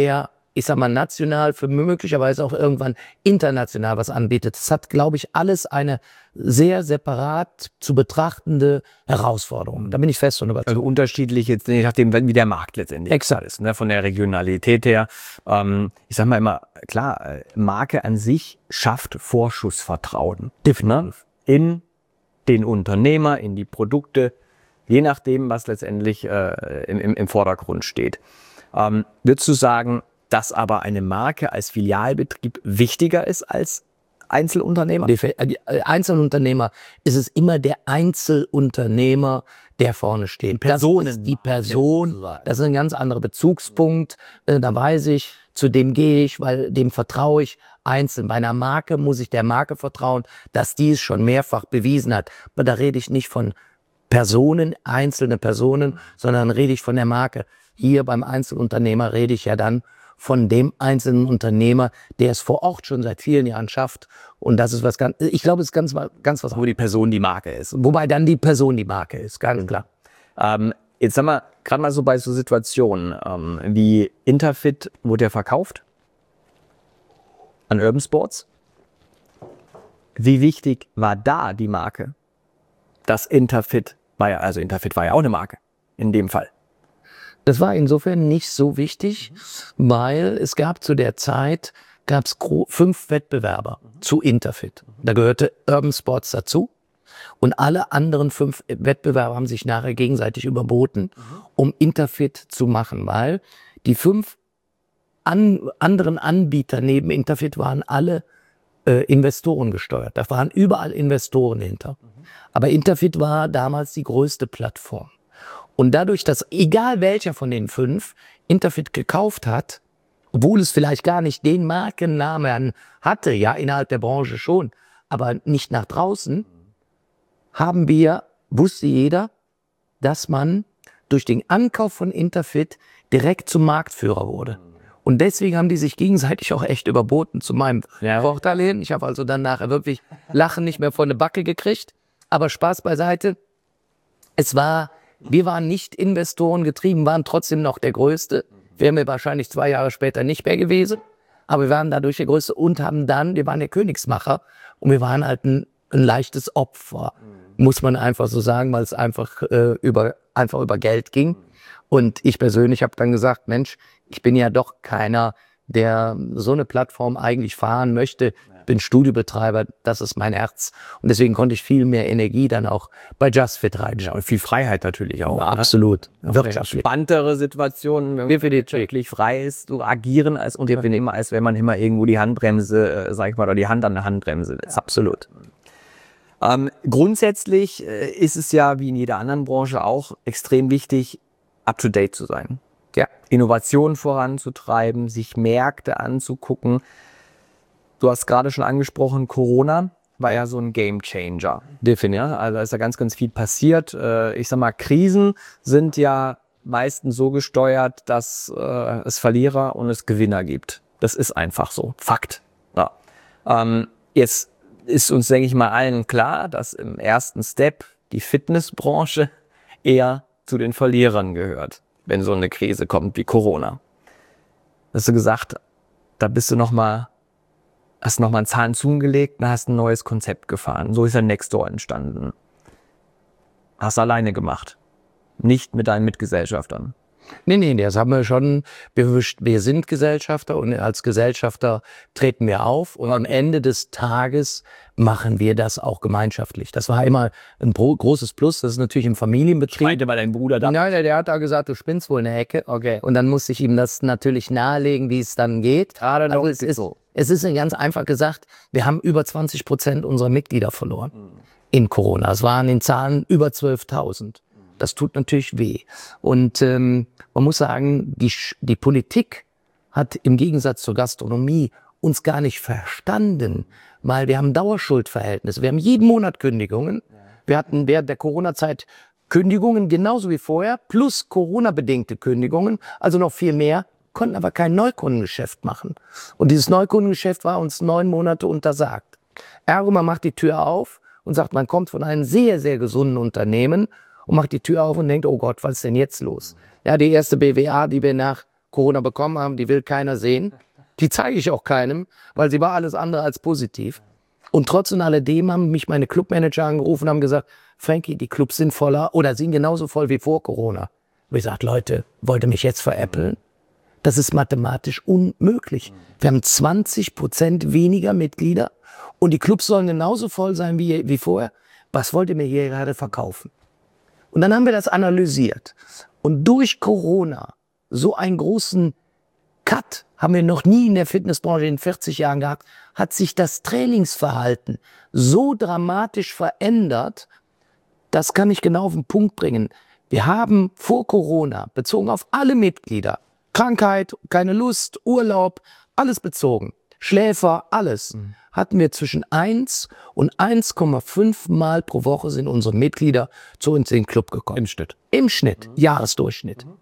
ich sag mal, national für möglicherweise auch irgendwann international was anbietet. Das hat, glaube ich, alles eine sehr separat zu betrachtende Herausforderung. Da bin ich fest und überzeugt. Also unterschiedlich, jetzt, je nachdem, wie der Markt letztendlich Exakt. ist, ne, von der Regionalität her. Ähm, ich sag mal immer, klar, Marke an sich schafft Vorschussvertrauen. Ne? In den Unternehmer, in die Produkte, je nachdem, was letztendlich äh, im, im, im Vordergrund steht. Ähm, würdest du sagen, dass aber eine Marke als Filialbetrieb wichtiger ist als Einzelunternehmer? Einzelunternehmer ist es immer der Einzelunternehmer, der vorne steht. Personen. Das ist die Person, das ist ein ganz anderer Bezugspunkt. Da weiß ich, zu dem gehe ich, weil dem vertraue ich einzeln. Bei einer Marke muss ich der Marke vertrauen, dass die es schon mehrfach bewiesen hat. Aber da rede ich nicht von Personen, einzelne Personen, sondern rede ich von der Marke. Hier beim Einzelunternehmer rede ich ja dann von dem einzelnen Unternehmer, der es vor Ort schon seit vielen Jahren schafft. Und das ist was ganz, ich glaube, es ist ganz, ganz was. Wo die Person die Marke ist. Wobei dann die Person die Marke ist, ganz klar. Ähm, jetzt haben wir gerade mal so bei so Situationen, ähm, wie Interfit wurde ja verkauft an Urban Sports. Wie wichtig war da die Marke? Das Interfit war ja, also Interfit war ja auch eine Marke in dem Fall. Das war insofern nicht so wichtig, mhm. weil es gab zu der Zeit gab's fünf Wettbewerber mhm. zu Interfit. Da gehörte Urban Sports dazu und alle anderen fünf Wettbewerber haben sich nachher gegenseitig überboten, mhm. um Interfit zu machen, weil die fünf an, anderen Anbieter neben Interfit waren alle äh, Investoren gesteuert. Da waren überall Investoren hinter. Mhm. Aber Interfit war damals die größte Plattform. Und dadurch, dass egal welcher von den fünf Interfit gekauft hat, obwohl es vielleicht gar nicht den Markennamen hatte, ja innerhalb der Branche schon, aber nicht nach draußen, haben wir, wusste jeder, dass man durch den Ankauf von Interfit direkt zum Marktführer wurde. Und deswegen haben die sich gegenseitig auch echt überboten zu meinem ja. Vorteil hin. Ich habe also dann nachher wirklich Lachen nicht mehr von der Backe gekriegt, aber Spaß beiseite. Es war... Wir waren nicht Investoren getrieben, waren trotzdem noch der Größte. Wären wir wahrscheinlich zwei Jahre später nicht mehr gewesen. Aber wir waren dadurch der Größte und haben dann, wir waren der Königsmacher und wir waren halt ein, ein leichtes Opfer. Mhm. Muss man einfach so sagen, weil es einfach, äh, über, einfach über Geld ging. Und ich persönlich habe dann gesagt, Mensch, ich bin ja doch keiner, der so eine Plattform eigentlich fahren möchte. Bin Studiobetreiber, das ist mein Herz. Und deswegen konnte ich viel mehr Energie dann auch bei JustFit reinschauen. Und viel Freiheit natürlich auch. Ja, absolut. Ne? Wirtschaftlich. Spannendere Situationen, wenn man wirklich frei ist, so agieren als Unternehmer, als wenn man immer irgendwo die Handbremse, äh, sag ich mal, oder die Hand an der Handbremse ist. Ja. Absolut. Ähm, grundsätzlich äh, ist es ja, wie in jeder anderen Branche auch, extrem wichtig, up-to-date zu sein. Ja. Innovationen voranzutreiben, sich Märkte anzugucken. Du hast gerade schon angesprochen, Corona war ja so ein Gamechanger. Definitiv. Also da ist ja ganz, ganz viel passiert. Ich sag mal, Krisen sind ja meistens so gesteuert, dass es Verlierer und es Gewinner gibt. Das ist einfach so. Fakt. Ja. Jetzt ist uns, denke ich mal, allen klar, dass im ersten Step die Fitnessbranche eher zu den Verlierern gehört, wenn so eine Krise kommt wie Corona. Hast du gesagt, da bist du noch mal hast nochmal einen Zahn zugelegt und hast ein neues Konzept gefahren. So ist ja Nextdoor entstanden. Hast alleine gemacht. Nicht mit deinen Mitgesellschaftern. Nee, nee, das haben wir schon. Wir, wir sind Gesellschafter und als Gesellschafter treten wir auf. Und am Ende des Tages machen wir das auch gemeinschaftlich. Das war immer ein großes Plus. Das ist natürlich im Familienbetrieb. Meinte mal dein Bruder da. Nein, der hat da gesagt, du spinnst wohl in der Hecke. Okay. Und dann musste ich ihm das natürlich nahelegen, wie es dann geht. Ah, dann also es ist so. Es ist ganz einfach gesagt, wir haben über zwanzig Prozent unserer Mitglieder verloren mhm. in Corona. Es waren in Zahlen über zwölftausend. Das tut natürlich weh. Und ähm, man muss sagen, die, die Politik hat im Gegensatz zur Gastronomie uns gar nicht verstanden, weil wir haben Dauerschuldverhältnisse. Wir haben jeden Monat Kündigungen. Wir hatten während der Corona-Zeit Kündigungen genauso wie vorher, plus Corona-bedingte Kündigungen, also noch viel mehr, konnten aber kein Neukundengeschäft machen. Und dieses Neukundengeschäft war uns neun Monate untersagt. Ergo, man macht die Tür auf und sagt, man kommt von einem sehr, sehr gesunden Unternehmen und macht die Tür auf und denkt, oh Gott, was ist denn jetzt los? Ja, die erste B W A, die wir nach Corona bekommen haben, die will keiner sehen. Die zeige ich auch keinem, weil sie war alles andere als positiv. Und trotz und alledem haben mich meine Clubmanager angerufen und haben gesagt, Frankie, die Clubs sind voller oder sind genauso voll wie vor Corona. Und ich gesagt, Leute, wollt ihr mich jetzt veräppeln? Das ist mathematisch unmöglich. Wir haben zwanzig Prozent weniger Mitglieder und die Clubs sollen genauso voll sein wie, wie vorher. Was wollt ihr mir hier gerade verkaufen? Und dann haben wir das analysiert. Und durch Corona so einen großen Cut haben wir noch nie in der Fitnessbranche in vierzig Jahren gehabt, hat sich das Trainingsverhalten so dramatisch verändert, das kann ich genau auf den Punkt bringen. Wir haben vor Corona, bezogen auf alle Mitglieder, Krankheit, keine Lust, Urlaub, alles bezogen, Schläfer, alles, mhm. hatten wir zwischen eins und eins Komma fünf Mal pro Woche sind unsere Mitglieder zu uns in den Club gekommen. Im Schnitt? Im Schnitt, mhm. Jahresdurchschnitt. Mhm.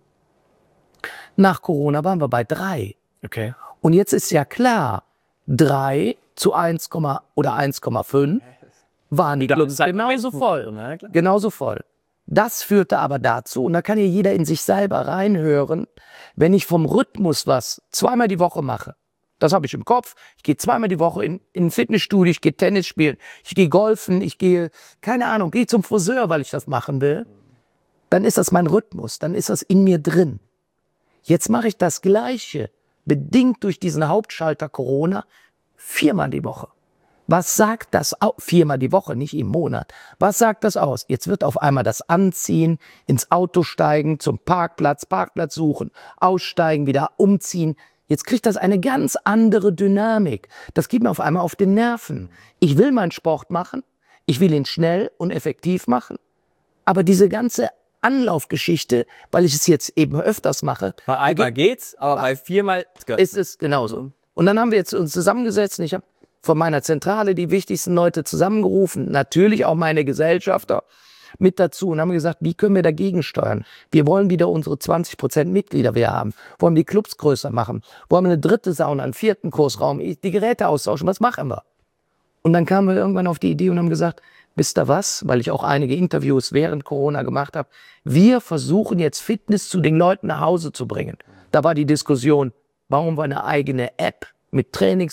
Nach Corona waren wir bei drei. Okay. Und jetzt ist ja klar, drei zu eins oder eins Komma fünf waren die Clubs genauso voll. Genauso voll. Das führte aber dazu, und da kann ja jeder in sich selber reinhören, wenn ich vom Rhythmus was zweimal die Woche mache, das habe ich im Kopf, ich gehe zweimal die Woche in, in ein Fitnessstudio, ich gehe Tennis spielen, ich gehe golfen, ich gehe, keine Ahnung, gehe zum Friseur, weil ich das machen will, dann ist das mein Rhythmus, dann ist das in mir drin. Jetzt mache ich das Gleiche, bedingt durch diesen Hauptschalter Corona, viermal die Woche. Was sagt das aus? Viermal die Woche, nicht im Monat. Was sagt das aus? Jetzt wird auf einmal das Anziehen, ins Auto steigen, zum Parkplatz, Parkplatz suchen, aussteigen, wieder umziehen. Jetzt kriegt das eine ganz andere Dynamik. Das geht mir auf einmal auf den Nerven. Ich will meinen Sport machen, ich will ihn schnell und effektiv machen, aber diese ganze Anlaufgeschichte, weil ich es jetzt eben öfters mache. Bei einmal geht's, aber bei viermal ist es genauso. Und dann haben wir jetzt uns zusammengesetzt und ich habe von meiner Zentrale die wichtigsten Leute zusammengerufen, natürlich auch meine Gesellschafter mit dazu und haben gesagt, wie können wir dagegen steuern? Wir wollen wieder unsere zwanzig Prozent Mitglieder wieder haben, wollen die Clubs größer machen, wollen eine dritte Sauna, einen vierten Kursraum, die Geräte austauschen, was machen wir? Und dann kamen wir irgendwann auf die Idee und haben gesagt, wisst ihr was, weil ich auch einige Interviews während Corona gemacht habe, wir versuchen jetzt Fitness zu den Leuten nach Hause zu bringen. Da war die Diskussion, bauen wir eine eigene App mit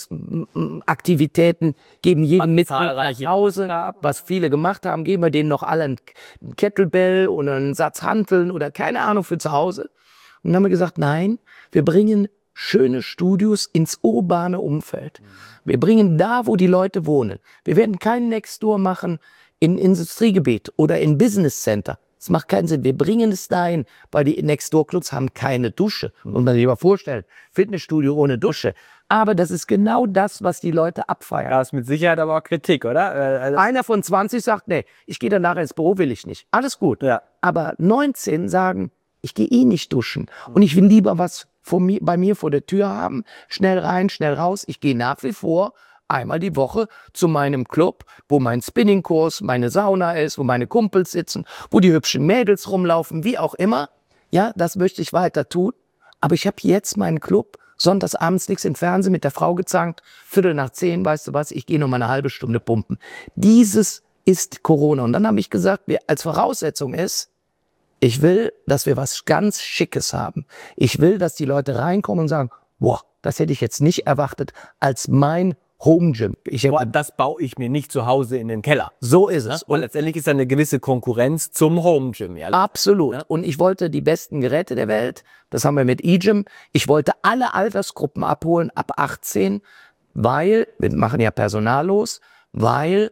Trainingsaktivitäten, geben jedem mit nach Hause, was viele gemacht haben, geben wir denen noch alle ein Kettlebell oder einen Satz Hanteln oder keine Ahnung für zu Hause. Und dann haben wir gesagt, nein, wir bringen schöne Studios ins urbane Umfeld. Wir bringen da, wo die Leute wohnen. Wir werden keinen Nextdoor machen in Industriegebiet oder in Business Center. Das macht keinen Sinn. Wir bringen es dahin, weil die Nextdoor-Clubs haben keine Dusche. Muss man sich mal vorstellen. Fitnessstudio ohne Dusche. Aber das ist genau das, was die Leute abfeiern. Das ist mit Sicherheit aber auch Kritik, oder? Also einer von zwanzig sagt, nee, ich gehe dann nachher ins Büro, will ich nicht. Alles gut. Ja. Aber neunzehn sagen, ich gehe eh nicht duschen. Und ich will lieber was vor mir, bei mir vor der Tür haben. Schnell rein, schnell raus. Ich gehe nach wie vor einmal die Woche zu meinem Club, wo mein Spinningkurs, meine Sauna ist, wo meine Kumpels sitzen, wo die hübschen Mädels rumlaufen, wie auch immer. Ja, das möchte ich weiter tun. Aber ich habe jetzt meinen Club sonntags abends nichts im Fernsehen mit der Frau gezankt, Viertel nach zehn, weißt du was, ich gehe noch mal eine halbe Stunde pumpen. Dieses ist Corona. Und dann habe ich gesagt, als Voraussetzung ist, ich will, dass wir was ganz Schickes haben. Ich will, dass die Leute reinkommen und sagen, boah, das hätte ich jetzt nicht erwartet als mein Home Gym. Ich, Boah, das baue ich mir nicht zu Hause in den Keller. So ist es. Und letztendlich ist da eine gewisse Konkurrenz zum Home Gym. Ja? Absolut. Ja? Und ich wollte die besten Geräte der Welt. Das haben wir mit eGym. Ich wollte alle Altersgruppen abholen ab achtzehn, weil, wir machen ja personallos, weil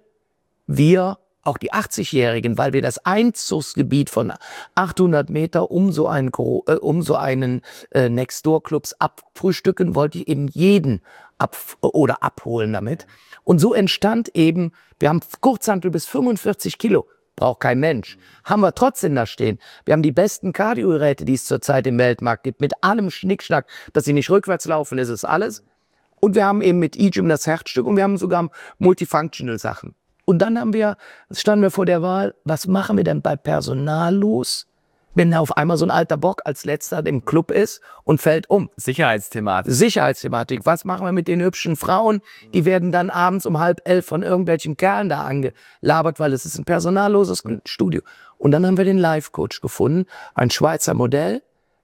wir auch die achtzigjährigen, weil wir das Einzugsgebiet von achthundert Meter um so einen, äh, um so einen äh, Nextdoor-Clubs abfrühstücken, wollte ich eben jeden ab oder abholen damit. Und so entstand eben, wir haben Kurzhantel bis fünfundvierzig Kilo, braucht kein Mensch. Haben wir trotzdem da stehen. Wir haben die besten Cardio-Geräte, die es zurzeit im Weltmarkt gibt, mit allem Schnickschnack, dass sie nicht rückwärts laufen, ist es alles. Und wir haben eben mit eGym das Herzstück und wir haben sogar Multifunctional-Sachen. Und dann haben wir, standen wir vor der Wahl, was machen wir denn bei personallos, wenn da auf einmal so ein alter Bock als letzter im Club ist und fällt um. Sicherheitsthematik. Sicherheitsthematik. Was machen wir mit den hübschen Frauen? Die werden dann abends um halb elf von irgendwelchen Kerlen da angelabert, weil es ist ein personalloses Studio. Und dann haben wir den Life-Coach gefunden, ein Schweizer Modell,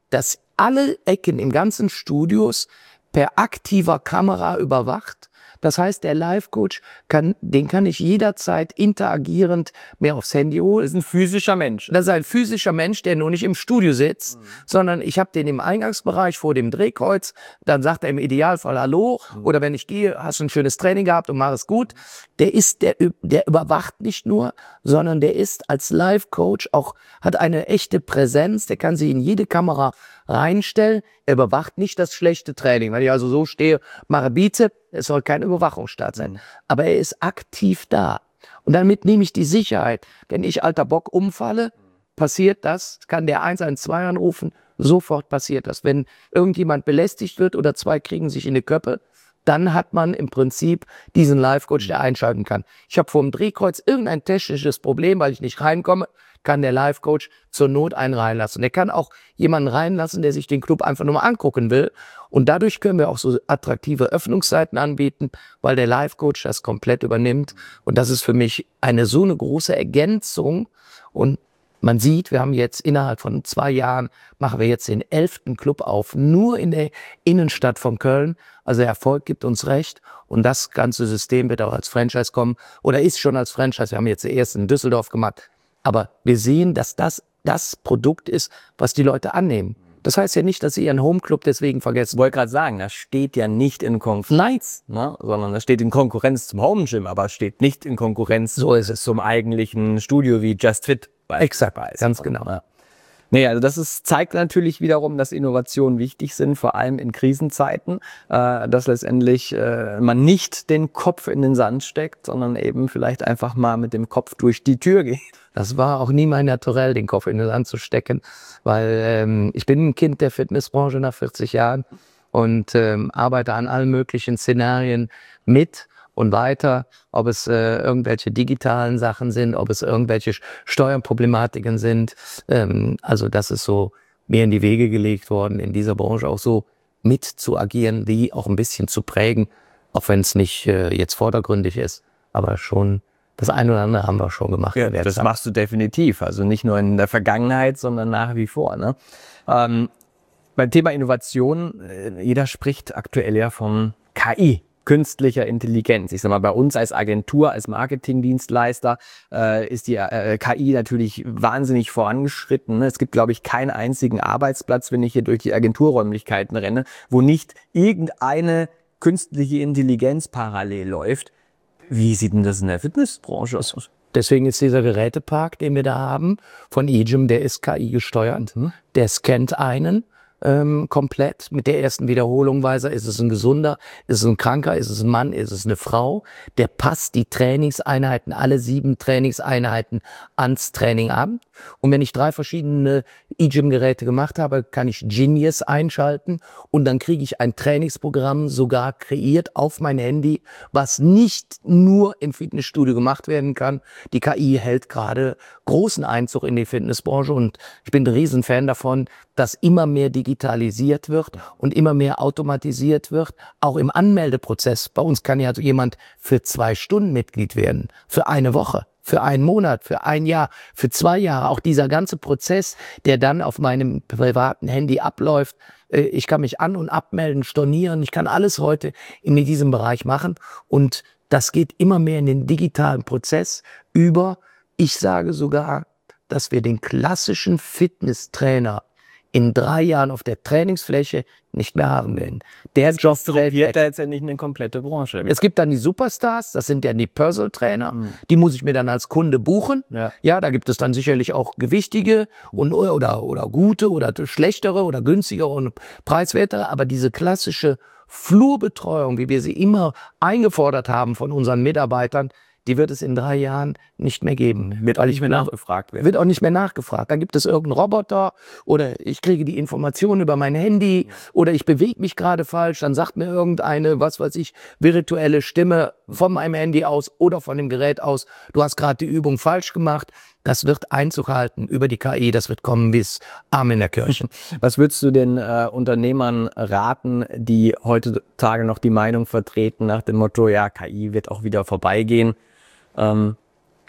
dass alle Ecken im ganzen Studios per aktiver Kamera überwacht. Das heißt, der Life-Coach, kann, den kann ich jederzeit interagierend mehr aufs Handy holen. Das ist ein physischer Mensch. Das ist ein physischer Mensch, der nur nicht im Studio sitzt, mhm. sondern ich habe den im Eingangsbereich vor dem Drehkreuz. Dann sagt er im Idealfall Hallo. Mhm. Oder wenn ich gehe, hast du ein schönes Training gehabt und mach es gut. Der ist, der, der überwacht nicht nur, sondern der ist als Life-Coach auch, hat eine echte Präsenz. Der kann sich in jede Kamera reinstellen. Er überwacht nicht das schlechte Training. Wenn ich also so stehe, mache Bizep, es soll kein Überwachungsstaat sein. Mhm. Aber er ist aktiv da. Und damit nehme ich die Sicherheit. Wenn ich alter Bock umfalle, passiert das, kann der eins eins zwei anrufen, sofort passiert das. Wenn irgendjemand belästigt wird oder zwei kriegen sich in die Köppe, dann hat man im Prinzip diesen Life-Coach, der einschalten kann. Ich habe vor dem Drehkreuz irgendein technisches Problem, weil ich nicht reinkomme, kann der Life-Coach zur Not einen reinlassen. Der kann auch jemanden reinlassen, der sich den Club einfach nur mal angucken will. Und dadurch können wir auch so attraktive Öffnungszeiten anbieten, weil der Life-Coach das komplett übernimmt. Und das ist für mich eine so eine große Ergänzung. Und man sieht, wir haben jetzt innerhalb von zwei Jahren, machen wir jetzt den elften Club auf, nur in der Innenstadt von Köln. Also der Erfolg gibt uns recht. Und das ganze System wird auch als Franchise kommen oder ist schon als Franchise. Wir haben jetzt den ersten in Düsseldorf gemacht. Aber wir sehen, dass das das Produkt ist, was die Leute annehmen. Das heißt ja nicht, dass sie ihren Homeclub deswegen vergessen. Ich wollte gerade sagen, das steht ja nicht in Konkurrenz, ne? Sondern das steht in Konkurrenz zum Home Gym, aber es steht nicht in Konkurrenz so ist es. Zum eigentlichen Studio wie Just Fit. Exakt, ganz genau. Ja. Nee, also das ist, zeigt natürlich wiederum, dass Innovationen wichtig sind, vor allem in Krisenzeiten, äh, dass letztendlich äh, man nicht den Kopf in den Sand steckt, sondern eben vielleicht einfach mal mit dem Kopf durch die Tür geht. Das war auch nie mein Naturell, den Kopf in den Sand zu stecken, weil ähm, ich bin ein Kind der Fitnessbranche nach vierzig Jahren und ähm, arbeite an allen möglichen Szenarien mit und weiter, ob es äh, irgendwelche digitalen Sachen sind, ob es irgendwelche Steuerproblematiken sind. Ähm, also das ist so mir in die Wege gelegt worden, in dieser Branche auch so mit zu agieren, die auch ein bisschen zu prägen, auch wenn es nicht äh, jetzt vordergründig ist, aber schon das eine oder andere haben wir schon gemacht. Ja, das Zeit. Machst du definitiv. Also nicht nur in der Vergangenheit, sondern nach wie vor. Ne? Ähm, beim Thema Innovation, äh, jeder spricht aktuell ja von K I. Künstlicher Intelligenz. Ich sag mal, bei uns als Agentur, als Marketingdienstleister äh, ist die äh, K I natürlich wahnsinnig vorangeschritten. Es gibt, glaube ich, keinen einzigen Arbeitsplatz, wenn ich hier durch die Agenturräumlichkeiten renne, wo nicht irgendeine künstliche Intelligenz parallel läuft. Wie sieht denn das in der Fitnessbranche aus? Deswegen ist dieser Gerätepark, den wir da haben, von eGym, der ist K I gesteuert. Mhm. Der scannt einen ähm, komplett. Mit der ersten Wiederholung weiß er, ist es ein Gesunder, ist es ein Kranker, ist es ein Mann, ist es eine Frau. Der passt die Trainingseinheiten, alle sieben Trainingseinheiten ans Training an. Und wenn ich drei verschiedene eGym-Geräte gemacht habe, kann ich Genius einschalten und dann kriege ich ein Trainingsprogramm sogar kreiert auf mein Handy, was nicht nur im Fitnessstudio gemacht werden kann. Die K I hält gerade großen Einzug in die Fitnessbranche und ich bin ein Riesenfan davon, dass immer mehr digitalisiert wird und immer mehr automatisiert wird, auch im Anmeldeprozess. Bei uns kann ja jemand für zwei Stunden Mitglied werden, für eine Woche, für einen Monat, für ein Jahr, für zwei Jahre. Auch dieser ganze Prozess, der dann auf meinem privaten Handy abläuft. Ich kann mich an- und abmelden, stornieren. Ich kann alles heute in diesem Bereich machen. Und das geht immer mehr in den digitalen Prozess über. Ich sage sogar, dass wir den klassischen Fitnesstrainer in drei Jahren auf der Trainingsfläche nicht mehr haben werden. Der Job wird da jetzt ja nicht eine komplette Branche. Es gibt dann die Superstars, das sind ja die Personal Trainer, mhm. die muss ich mir dann als Kunde buchen. Ja. ja, da gibt es dann sicherlich auch gewichtige und, oder, oder gute oder schlechtere oder günstigere und preiswertere, aber diese klassische Flurbetreuung, wie wir sie immer eingefordert haben von unseren Mitarbeitern, die wird es in drei Jahren nicht mehr geben. Wird auch nicht mehr nachgefragt werden. Wird auch nicht mehr nachgefragt. Dann gibt es irgendeinen Roboter oder ich kriege die Informationen über mein Handy oder ich bewege mich gerade falsch. Dann sagt mir irgendeine, was weiß ich, virtuelle Stimme von meinem Handy aus oder von dem Gerät aus, du hast gerade die Übung falsch gemacht. Das wird Einzug halten über die K I. Das wird kommen bis Arm in der Kirche. Was würdest du den äh, Unternehmern raten, die heutzutage noch die Meinung vertreten nach dem Motto, ja, K I wird auch wieder vorbeigehen? Ähm,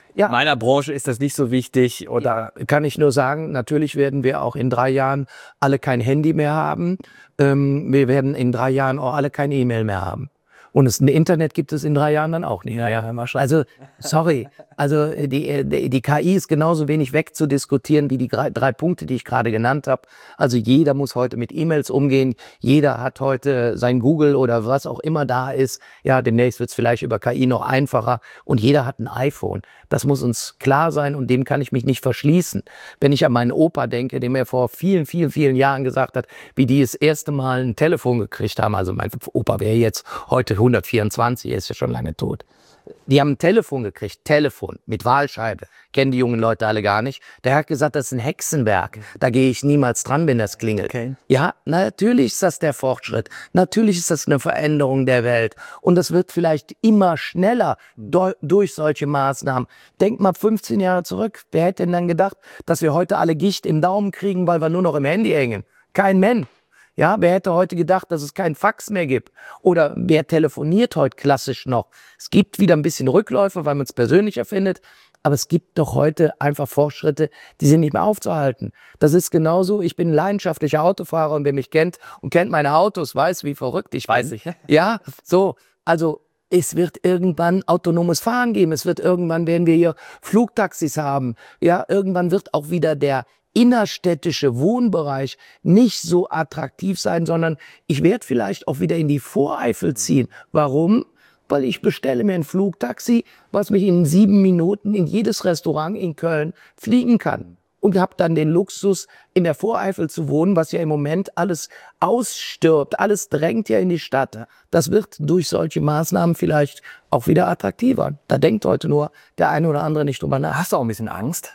ja. In meiner Branche ist das nicht so wichtig. Oder ja, kann ich nur sagen, natürlich werden wir auch in drei Jahren alle kein Handy mehr haben. Ähm, wir werden in drei Jahren auch alle kein E-Mail mehr haben. Und das Internet gibt es in drei Jahren dann auch nicht. Naja, also, sorry, also die, die, die K I ist genauso wenig wegzudiskutieren wie die drei, drei Punkte, die ich gerade genannt habe. Also jeder muss heute mit E-Mails umgehen. Jeder hat heute sein Google oder was auch immer da ist. Ja, demnächst wird es vielleicht über K I noch einfacher. Und jeder hat ein iPhone. Das muss uns klar sein und dem kann ich mich nicht verschließen. Wenn ich an meinen Opa denke, der mir vor vielen, vielen, vielen Jahren gesagt hat, wie die das erste Mal ein Telefon gekriegt haben. Also mein Opa wäre jetzt heute hundertvierundzwanzig, er ist ja schon lange tot. Die haben ein Telefon gekriegt, Telefon mit Wahlscheibe. Kennen die jungen Leute alle gar nicht. Der hat gesagt, das ist ein Hexenwerk. Da gehe ich niemals dran, wenn das klingelt. Okay. Ja, natürlich ist das der Fortschritt. Natürlich ist das eine Veränderung der Welt. Und das wird vielleicht immer schneller durch solche Maßnahmen. Denk mal fünfzehn Jahre zurück. Wer hätte denn dann gedacht, dass wir heute alle Gicht im Daumen kriegen, weil wir nur noch im Handy hängen? Kein Mensch. Ja, wer hätte heute gedacht, dass es keinen Fax mehr gibt? Oder wer telefoniert heute klassisch noch? Es gibt wieder ein bisschen Rückläufe, weil man es persönlicher findet. Aber es gibt doch heute einfach Fortschritte, die sind nicht mehr aufzuhalten. Das ist genauso, ich bin ein leidenschaftlicher Autofahrer und wer mich kennt und kennt meine Autos, weiß, wie verrückt ich bin. Weiß ich. Ja, so, also es wird irgendwann autonomes Fahren geben. Es wird irgendwann, werden wir hier Flugtaxis haben. Ja, irgendwann wird auch wieder der innerstädtische Wohnbereich nicht so attraktiv sein, sondern ich werde vielleicht auch wieder in die Voreifel ziehen. Warum? Weil ich bestelle mir ein Flugtaxi, was mich in sieben Minuten in jedes Restaurant in Köln fliegen kann. Und habe dann den Luxus, in der Voreifel zu wohnen, was ja im Moment alles ausstirbt. Alles drängt ja in die Stadt. Das wird durch solche Maßnahmen vielleicht auch wieder attraktiver. Da denkt heute nur der eine oder andere nicht drüber nach. Hast du auch ein bisschen Angst?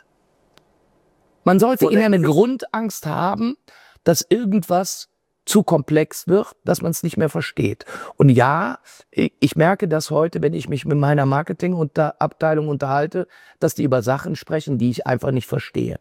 Man sollte immer eine Grundangst haben, dass irgendwas zu komplex wird, dass man es nicht mehr versteht. Und ja, ich merke das heute, wenn ich mich mit meiner Marketingabteilung unterhalte, dass die über Sachen sprechen, die ich einfach nicht verstehe.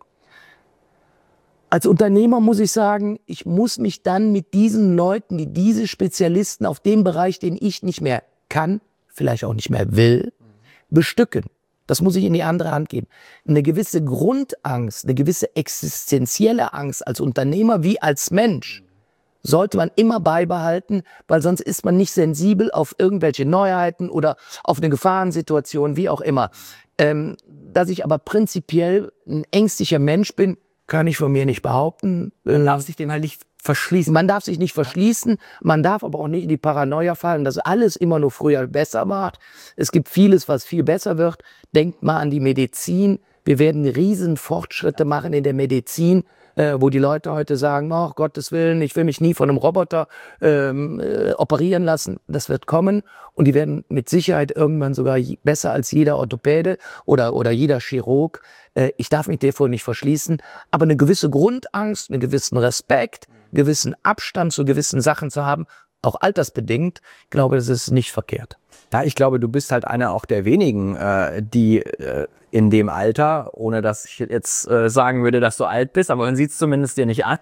Als Unternehmer muss ich sagen, ich muss mich dann mit diesen Leuten, die diese Spezialisten auf dem Bereich, den ich nicht mehr kann, vielleicht auch nicht mehr will, bestücken. Das muss ich in die andere Hand geben. Eine gewisse Grundangst, eine gewisse existenzielle Angst als Unternehmer wie als Mensch sollte man immer beibehalten, weil sonst ist man nicht sensibel auf irgendwelche Neuheiten oder auf eine Gefahrensituation, wie auch immer. Ähm, dass ich aber prinzipiell ein ängstlicher Mensch bin, kann ich von mir nicht behaupten. Man darf sich dem halt nicht verschließen. Man darf sich nicht verschließen, man darf aber auch nicht in die Paranoia fallen, dass alles immer nur früher besser war. Es gibt vieles, was viel besser wird. Denkt mal an die Medizin. Wir werden riesen Fortschritte machen in der Medizin, äh, wo die Leute heute sagen, oh Gottes Willen, ich will mich nie von einem Roboter ähm, äh, operieren lassen. Das wird kommen und die werden mit Sicherheit irgendwann sogar besser als jeder Orthopäde oder, oder jeder Chirurg. Äh, ich darf mich davor nicht verschließen, aber eine gewisse Grundangst, einen gewissen Respekt, einen gewissen Abstand zu gewissen Sachen zu haben, auch altersbedingt, ich glaube, das ist nicht verkehrt. Ja, ich glaube, du bist halt einer auch der wenigen, äh, die äh, in dem Alter, ohne dass ich jetzt äh, sagen würde, dass du alt bist, aber man sieht es zumindest dir nicht an.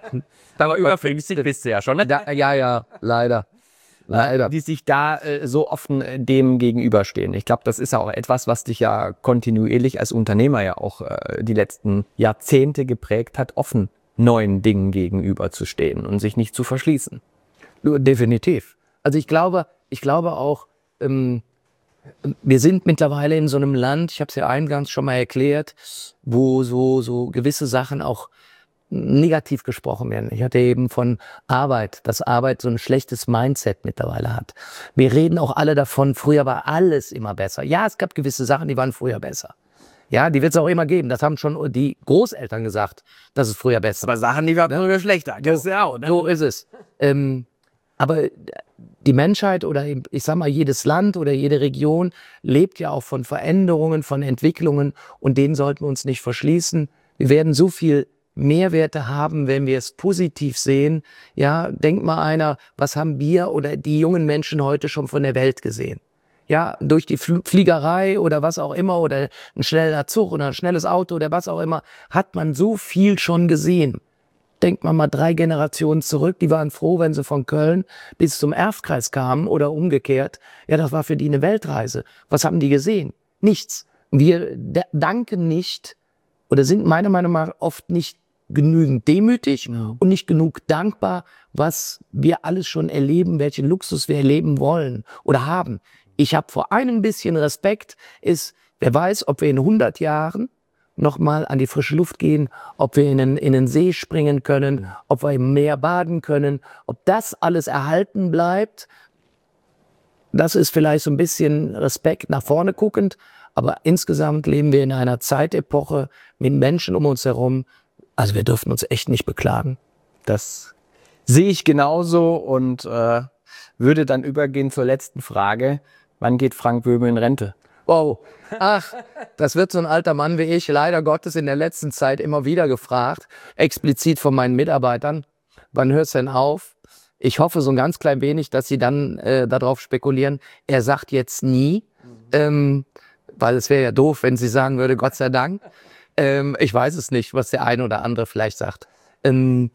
Aber über fünfzig bist du ja schon, ne? Da, ja, ja, leider. Leider. Die sich da äh, so offen äh, dem gegenüberstehen. Ich glaube, das ist ja auch etwas, was dich ja kontinuierlich als Unternehmer ja auch äh, die letzten Jahrzehnte geprägt hat, offen neuen Dingen gegenüberzustehen und sich nicht zu verschließen. Definitiv. Also ich glaube, ich glaube auch, ähm, wir sind mittlerweile in so einem Land, ich habe es ja eingangs schon mal erklärt, wo so, so gewisse Sachen auch negativ gesprochen werden. Ich hatte eben von Arbeit, dass Arbeit so ein schlechtes Mindset mittlerweile hat. Wir reden auch alle davon, früher war alles immer besser. Ja, es gab gewisse Sachen, die waren früher besser. Ja, die wird es auch immer geben. Das haben schon die Großeltern gesagt, dass es früher besser war. Aber Sachen, die waren früher schlechter. Das ist ja auch, ne? So ist es. Ähm, aber die Menschheit oder ich sag mal, jedes Land oder jede Region lebt ja auch von Veränderungen, von Entwicklungen und denen sollten wir uns nicht verschließen. Wir werden so viel Mehrwerte haben, wenn wir es positiv sehen. Ja, denkt mal einer, was haben wir oder die jungen Menschen heute schon von der Welt gesehen? Ja, durch die Fliegerei oder was auch immer oder ein schneller Zug oder ein schnelles Auto oder was auch immer, hat man so viel schon gesehen. Denkt man mal drei Generationen zurück, die waren froh, wenn sie von Köln bis zum Erftkreis kamen oder umgekehrt. Ja, das war für die eine Weltreise. Was haben die gesehen? Nichts. Wir danken nicht oder sind meiner Meinung nach oft nicht genügend demütig ja. und nicht genug dankbar, was wir alles schon erleben, welchen Luxus wir erleben wollen oder haben. Ich habe vor einem bisschen Respekt, ist, wer weiß, ob wir in hundert Jahren nochmal an die frische Luft gehen, ob wir in den, in den See springen können, ja. ob wir im Meer baden können, ob das alles erhalten bleibt. Das ist vielleicht so ein bisschen Respekt nach vorne guckend, aber insgesamt leben wir in einer Zeitepoche mit Menschen um uns herum. Also wir dürfen uns echt nicht beklagen. Das sehe ich genauso und äh, würde dann übergehen zur letzten Frage. Wann geht Frank Böhme in Rente? Wow, ach, das wird so ein alter Mann wie ich leider Gottes in der letzten Zeit immer wieder gefragt, explizit von meinen Mitarbeitern. Wann hört es denn auf? Ich hoffe so ein ganz klein wenig, dass sie dann äh, darauf spekulieren. Er sagt jetzt nie, mhm. ähm, weil es wäre ja doof, wenn sie sagen würde, Gott sei Dank. Ähm, ich weiß es nicht, was der eine oder andere vielleicht sagt. Ähm,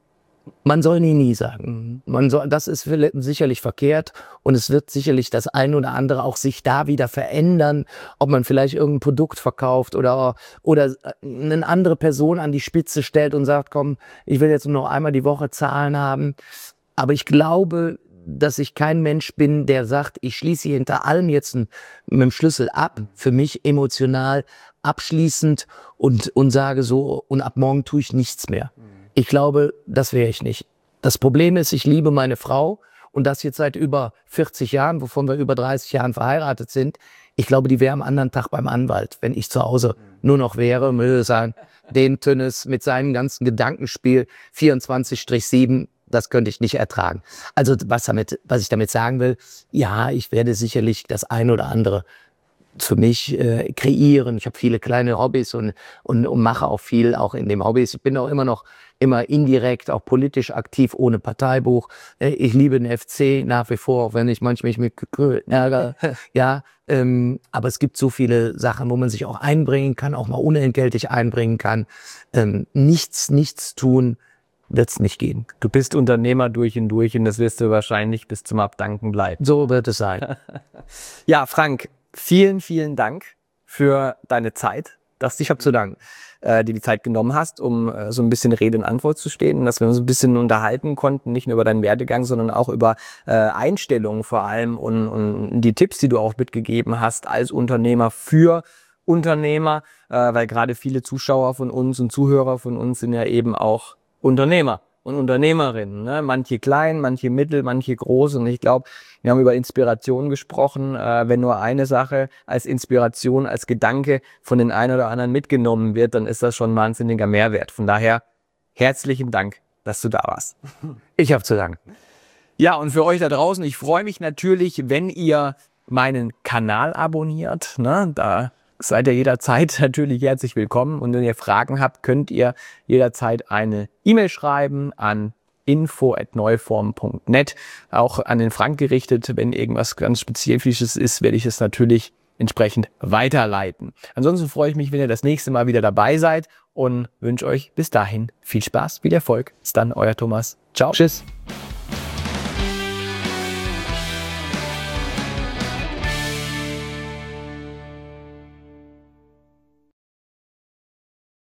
man soll nie, nie sagen. Man soll, das ist sicherlich verkehrt und es wird sicherlich das eine oder andere auch sich da wieder verändern, ob man vielleicht irgendein Produkt verkauft oder, oder eine andere Person an die Spitze stellt und sagt, komm, ich will jetzt nur noch einmal die Woche Zahlen haben. Aber ich glaube, dass ich kein Mensch bin, der sagt, ich schließe hinter allem jetzt mit dem Schlüssel ab, für mich emotional abschließend und, und sage so, und ab morgen tue ich nichts mehr. Ich glaube, das wäre ich nicht. Das Problem ist, ich liebe meine Frau und das jetzt seit über vierzig Jahren, wovon wir über dreißig Jahren verheiratet sind. Ich glaube, die wäre am anderen Tag beim Anwalt, wenn ich zu Hause nur noch wäre, würde sagen, den Tönnes mit seinem ganzen Gedankenspiel vierundzwanzig sieben, das könnte ich nicht ertragen. Also was, damit, was ich damit sagen will, ja, ich werde sicherlich das ein oder andere für mich äh, kreieren. Ich habe viele kleine Hobbys und, und, und mache auch viel auch in dem Hobbys. Ich bin auch immer noch immer indirekt, auch politisch aktiv, ohne Parteibuch. Äh, ich liebe den F C nach wie vor, auch wenn ich manchmal mich mit ärgere. Ja, ähm, aber es gibt so viele Sachen, wo man sich auch einbringen kann, auch mal unentgeltlich einbringen kann. Ähm, nichts, nichts tun wird es nicht gehen. Du bist Unternehmer durch und durch und das wirst du wahrscheinlich bis zum Abdanken bleiben. So wird es sein. Ja, Frank, vielen, vielen Dank für deine Zeit, dass du, ich habe zu danken, äh, dir die Zeit genommen hast, um äh, so ein bisschen Rede und Antwort zu stehen und dass wir uns ein bisschen unterhalten konnten, nicht nur über deinen Werdegang, sondern auch über äh, Einstellungen vor allem und, und die Tipps, die du auch mitgegeben hast als Unternehmer für Unternehmer, äh, weil gerade viele Zuschauer von uns und Zuhörer von uns sind ja eben auch Unternehmer und Unternehmerinnen, ne? Manche klein, manche mittel, manche groß. Und ich glaube, wir haben über Inspiration gesprochen. Äh, wenn nur eine Sache als Inspiration, als Gedanke von den einen oder anderen mitgenommen wird, dann ist das schon ein wahnsinniger Mehrwert. Von daher herzlichen Dank, dass du da warst. Ich habe zu danken. Ja, und für euch da draußen, ich freue mich natürlich, wenn ihr meinen Kanal abonniert. Ne? Da seid ihr jederzeit natürlich herzlich willkommen. Und wenn ihr Fragen habt, könnt ihr jederzeit eine E-Mail schreiben an info at neuform punkt net. Auch an den Frank gerichtet. Wenn irgendwas ganz Spezifisches ist, werde ich es natürlich entsprechend weiterleiten. Ansonsten freue ich mich, wenn ihr das nächste Mal wieder dabei seid und wünsche euch bis dahin viel Spaß, viel Erfolg. Bis dann, euer Thomas. Ciao. Tschüss.